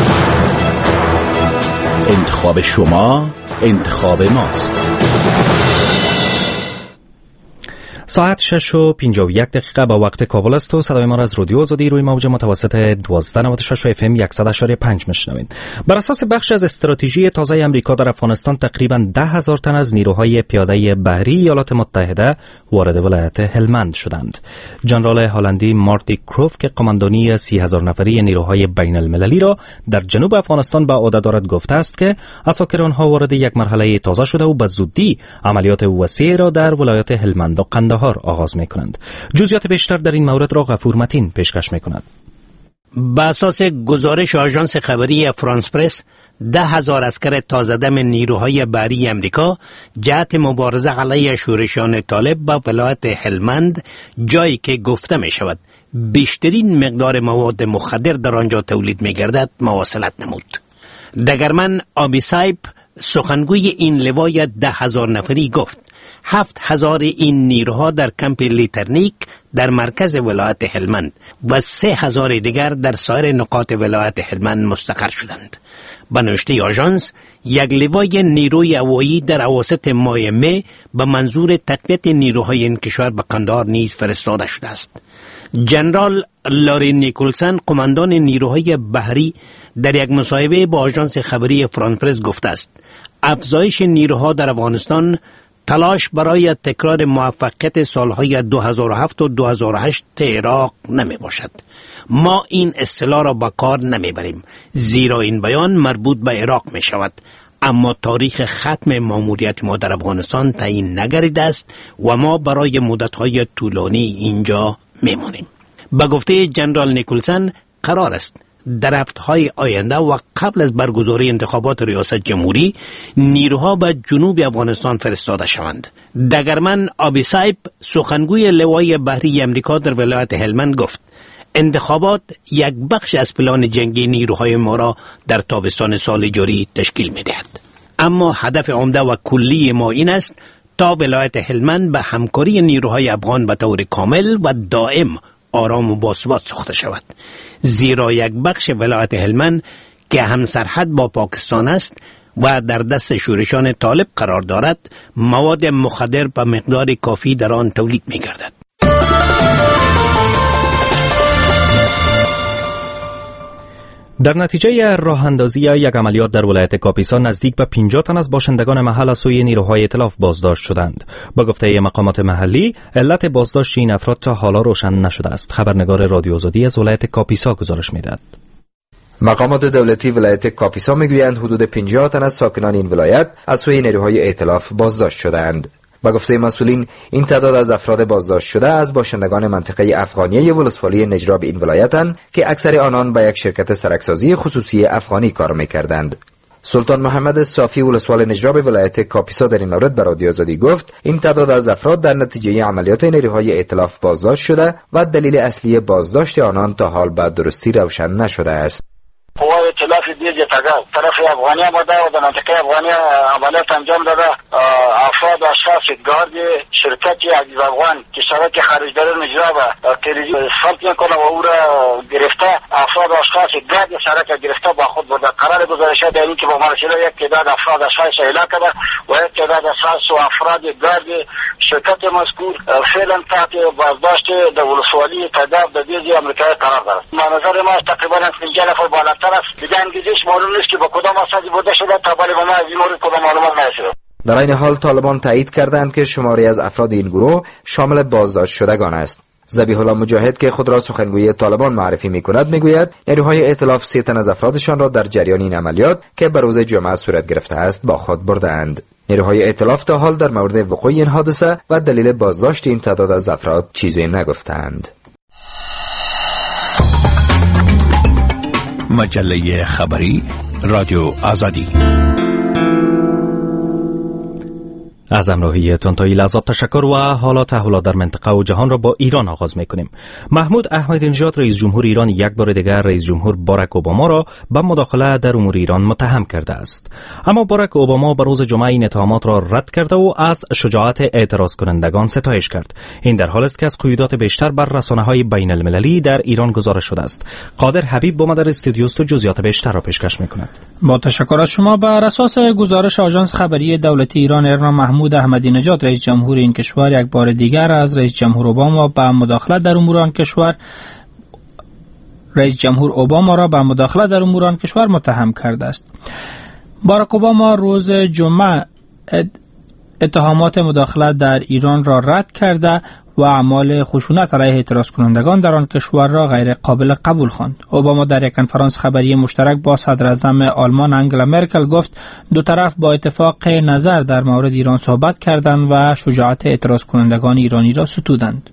انتخاب شما انتخاب ماست. ساعت 6:51 به وقت کابل است و صدای ما را از رادیو آزادی روی موج متوسط 1296 FM 100.5 میشنوید. بر اساس بخش از استراتژی تازه آمریکا در افغانستان، تقریباً 10,000 تن از نیروهای پیاده بحری ایالات متحده وارد ولایت هلمند شدند. ژنرال هلندی مارتی کروف که قماندانی 30,000 نفری نیروهای بین المللی را در جنوب افغانستان به عهده دارد، گفته است که اساکر آنها وارد یک مرحله تازه شده و به زودی عملیات وسیع را در ولایات هلمند و قندهار آغاز می‌کنند. جزئیات بیشتر در این مورد را غفور متین پیشکش می‌کند. به اساس گزارش آژانس خبری فرانس پرس، 10,000 عسکر تازه‌دم نیروهای بحری امریکا جهت مبارزه علیه شورشیان طالب با ولایت هلمند، جایی که گفته می‌شود بیشترین مقدار مواد مخدر در آنجا تولید می‌گردد، مواصلت نمود. دگرمن آبیسایپ، سخنگوی این لوای 10,000 نفری، گفت 7,000 این نیروها در کمپ لیترنیک در مرکز ولایت هلمند و 3,000 دیگر در سایر نقاط ولایت هلمند مستقر شدند. به نوشته آژانس، یک لوای نیروی هوایی در اواسط ماه می به منظور تقویت نیروهای این کشور به قندهار نیز فرستاده شده است. ژنرال لاری نیکولسن، قماندان نیروهای بحری، در یک مصاحبه با آژانس خبری فرانس پرس گفته است افزایش نیروها در افغانستان تلاش برای تکرار موفقیت سالهای 2007 و 2008 عراق نمی باشد. ما این اصطلاح را به کار نمی بریم، زیرا این بیان مربوط به عراق می شود، اما تاریخ ختم ماموریت ما در افغانستان تعیین نگردیده است و ما برای مدت‌های طولانی اینجا میمانیم. به گفته ژنرال نیکولسن، قرار است در هفته‌های آینده و قبل از برگزاری انتخابات ریاست جمهوری نیروها به جنوب افغانستان فرستاده شوند. دگرمن آبیسایپ، سخنگوی لوای بحری امریکا در ولایت هلمند، گفت انتخابات یک بخش از پلان جنگی نیروهای ما را در تابستان سال جاری تشکیل می‌دهد، اما هدف عمده و کلی ما این است تا ولایت هلمند به همکاری نیروهای افغان به طور کامل و دائم آرام و باثبات ساخته شود، زیرا یک بخش ولایت هلمند که همسرحد با پاکستان است و در دست شورشان طالب قرار دارد، مواد مخدر به مقدار کافی در آن تولید می گردد. در نتیجه راه اندازی یک عملیات در ولایت کاپیسا نزدیک به 50 تن از باشندگان محل از سوی نیروهای ائتلاف بازداشت شدند. با گفته مقامات محلی، علت بازداشت این افراد تا حالا روشن نشده است. خبرنگار رادیو آزادی از ولایت کاپیسا گزارش می‌دهد. مقامات دولتی ولایت کاپیسا میگویند حدود 50 تن از ساکنان این ولایت از سوی نیروهای ائتلاف بازداشت شدند. با گفته مسئولین، این تعداد از افراد بازداشت شده از باشندگان منطقه افغانیه ولسوالی نجراب این ولایتند که اکثر آنان به یک شرکت سرکسازی خصوصی افغانی کار می‌کردند. سلطان محمد صافی ولسوال نجراب ولایت کاپیسا در این مورد به رادیو آزادی گفت این تعداد از افراد در نتیجه عملیات نیروهای ائتلاف بازداشت شده و دلیل اصلی بازداشت آنان تا حال به درستی روشن نشده است. قوای ائتلاف دیگه طرف افغانی آمده و در منطقه افغانی عملیات انجام داده. افراد و اشخاص گارد شرکت عزیز افغان که شرکت خارجدار نجراب تریزی سلط میکنه و او را گرفته. افراد و اشخاص گارد شرکت گرفته با خود برده. قرار گزارش در این که با مرشده یک تعداد افراد اشخاص اعلا کرده و یک تعداد اشخاص و افراد گارد شرکت مذکور فعلا تحت بازداشت در ولسوالی تداب در دیزی امریکایی قرار دارد. به نظر ما تقریبا 50 نفر بالاتر است. دیگه انگیزش معلوم نیست که با کدام اساسی بوده شده تا ولی به ما از این مورد کدام معلومات نرسیده. در این حال طالبان تایید کردند که شماری از افراد این گروه شامل بازداشت شدگان است. ذبیح الله مجاهد که خود را سخنگوی طالبان معرفی می‌کند میگوید نیروهای ائتلاف 3 تن از افرادشان را در جریان این عملیات که به روز جمعه صورت گرفته است با خود بردند. نیروهای ائتلاف تا حال در مورد وقوع این حادثه و دلیل بازداشت این تعداد از افراد چیزی نگفتند. مجله خبری رادیو آزادی. از همراهیتان تا این لحظات تشکر و حالا تحولات در منطقه و جهان را با ایران آغاز می‌کنیم. محمود احمدی نژاد رئیس جمهور ایران یک بار دیگر رئیس جمهور باراک اوباما را به مداخله در امور ایران متهم کرده است. اما باراک اوباما به روز جمعه این اتهامات را رد کرده و از شجاعت اعتراض کنندگان ستایش کرد. این در حالی است که از قیودات بیشتر بر رسانه‌های بین المللی در ایران گزارش شده است. قادر حبیب با ما در استودیو است و جزئیات بیشتر را پیشکش می‌کند. با تشکر از شما. بر اساس گزارش آژانس خبری دولتی ایران محمود احمدی نژاد رئیس جمهور این کشور یک بار دیگر از رئیس جمهور اوباما به مداخلت در امور آن کشور متهم کرده است. باراک اوباما روز جمعه اتهامات مداخلت در ایران را رد کرده و اعمال خشونت علیه اعتراض کنندگان در آن کشور را غیر قابل قبول خواند. اوباما در یک کنفرانس خبری مشترک با صدر اعظم آلمان انگلا مرکل گفت دو طرف با اتفاق نظر در مورد ایران صحبت کردند و شجاعت اعتراض کنندگان ایرانی را ستودند.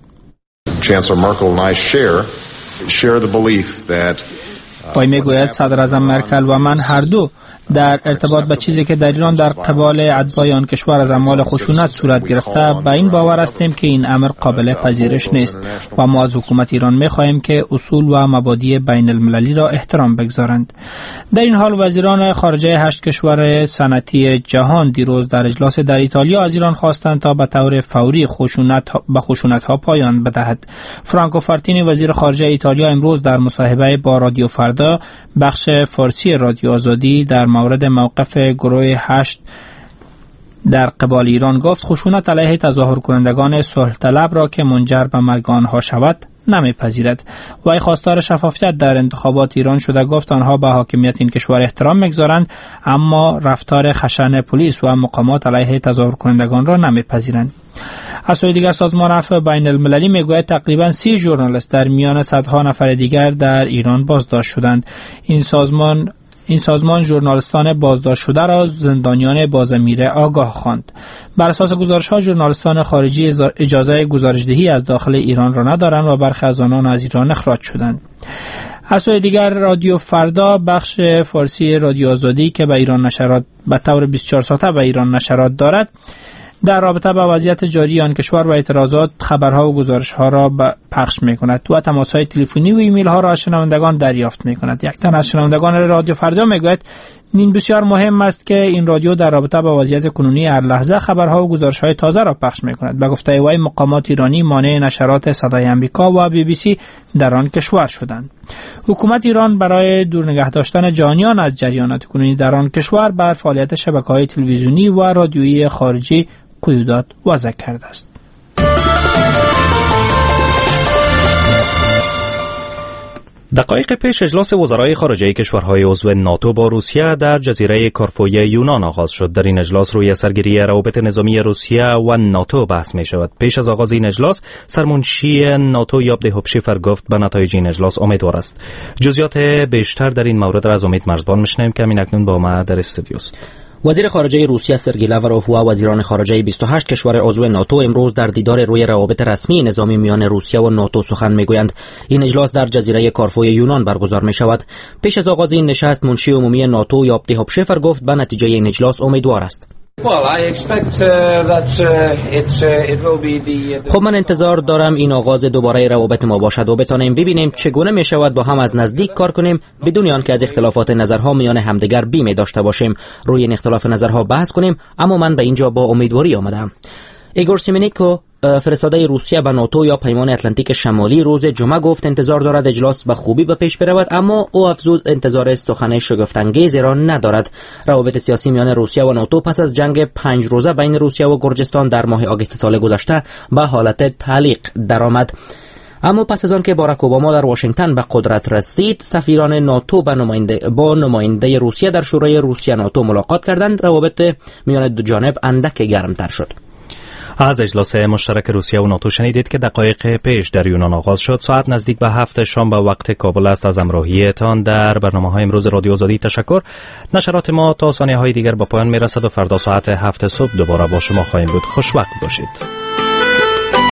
پای میگوید صدر اعظم مرکل و من هر دو در ارتباط به چیزی که در ایران در قبال اتباع آن کشور از اعمال خشونت صورت گرفته به این باور هستیم که این امر قابل پذیرش نیست و ما از حکومت ایران می‌خواهیم که اصول و مبادی بین المللی را احترام بگذارند. در این حال وزیران خارجه 8 کشور صنعتی جهان دیروز در اجلاس در ایتالیا از ایران خواستند تا به طور فوری خشونت‌ها پایان بدهد. فرانکو فارتینی وزیر خارجه ایتالیا امروز در مصاحبه با رادیو فردا بخش فارسی رادیو آزادی در مورد موقف گروه 8 در قبال ایران گفت خشونت علیه تظاهر کنندگان صلح طلب را که منجر به مرگ آنها شود نمیپذیرد. وی خواستار شفافیت در انتخابات ایران شده گفت آنها به حاکمیت این کشور احترام میگذارند اما رفتار خشن پلیس و مقامات علیه تظاهر کنندگان را نمیپذیرند. از سوی دیگر سازمان عفو بین المللی میگوید تقریبا 30 ژورنالیست در میان صدها نفر دیگر در ایران بازداشت شدند. این سازمان ژورنالیستان بازداشت شده را زندانیان بازمیره آگاه خواند. بر اساس گزارش‌ها ژورنالیستان خارجی اجازه گزارش‌دهی از داخل ایران را ندارند و برخی از آنان از ایران اخراج شدند. از سوی دیگر رادیو فردا بخش فارسی رادیو آزادی که به ایران نشرات به طور 24 ساعته به ایران نشرات دارد در رابطه با وضعیت جاری آن کشور و اعتراضات خبرها و گزارش‌ها را پخش می‌کند و تماس‌های تلفنی و ایمیل‌ها را از شنوندگان دریافت می‌کند. یک تن از شنوندگان رادیو فردا می‌گوید این بسیار مهم است که این رادیو در رابطه با وضعیت کنونی هر لحظه خبرها و گزارش‌های تازه را پخش می‌کند. به گفته وی مقامات ایرانی مانع نشرات صدای آمریکا و BBC در آن کشور شدند. حکومت ایران برای دور نگه داشتن جهانیان از جریانات کنونی در آن کشور بر فعالیت شبکه‌های تلویزیونی و رادیویی خارجی قیودات وضع کرده است. دقایق پیش اجلاس وزرای خارجه کشورهای عضو ناتو با روسیه در جزیره کارفوی یونان آغاز شد. در این اجلاس روی سرگیری روابط نظامی روسیه و ناتو بحث می شود. پیش از آغاز این اجلاس سرمنشی ناتو یابده هوپشیفر گفت به نتایج این اجلاس امیدوار است. جزئیات بیشتر در این مورد را از امید مرزبان میشنویم که همین اکنون با ما در استودیو است. وزیر خارجه روسیه سرگئی لاوروف و وزیران خارجه 28 کشور عضو ناتو امروز در دیدار روی روابط رسمی نظامی میان روسیه و ناتو سخن میگویند. این اجلاس در جزیره کارفوی یونان برگزار می شود. پیش از آغاز این نشست منشی عمومی ناتو یابده هوپشیفر گفت به نتیجه این اجلاس امیدوار است. خب من انتظار دارم این آغاز دوباره روابط ما باشد و بتانیم ببینیم چگونه می شود با هم از نزدیک کار کنیم بدون آنکه از اختلافات نظرها میان همدیگر بیمه داشته باشیم. روی این اختلاف نظرها بحث کنیم، اما من به اینجا با امیدواری آمدم. ایگور سیمونیکو فرستاده روسیه به ناتو یا پیمان اتلانتیک شمالی روز جمعه گفت انتظار دارد اجلاس به خوبی به پیش برود، اما او افزود انتظار سخن شگفت‌انگیزی را ندارد. روابط سیاسی میان روسیه و ناتو پس از جنگ 5 روزه بین روسیه و گرجستان در ماه آگوست سال گذشته به حالت تعلیق درآمد. اما پس از آن که باراک اوباما در واشنگتن به قدرت رسید، سفیران ناتو با نماینده روسیه در شورای روسیه ناتو ملاقات کردند. روابط میان دو جانب اندک گرمتر شد. از اجلاس مشترک روسیه و ناتو شنیدید که دقایق پیش در یونان آغاز شد. ساعت نزدیک به 7 شام به وقت کابل است. از همراهیتان در برنامه‌های امروز رادیو آزادی تشکر. نشرات ما تا ثانیه‌های دیگر با پایان میرسد و فردا ساعت 7 صبح دوباره با شما خواهیم بود. خوشوقت باشید.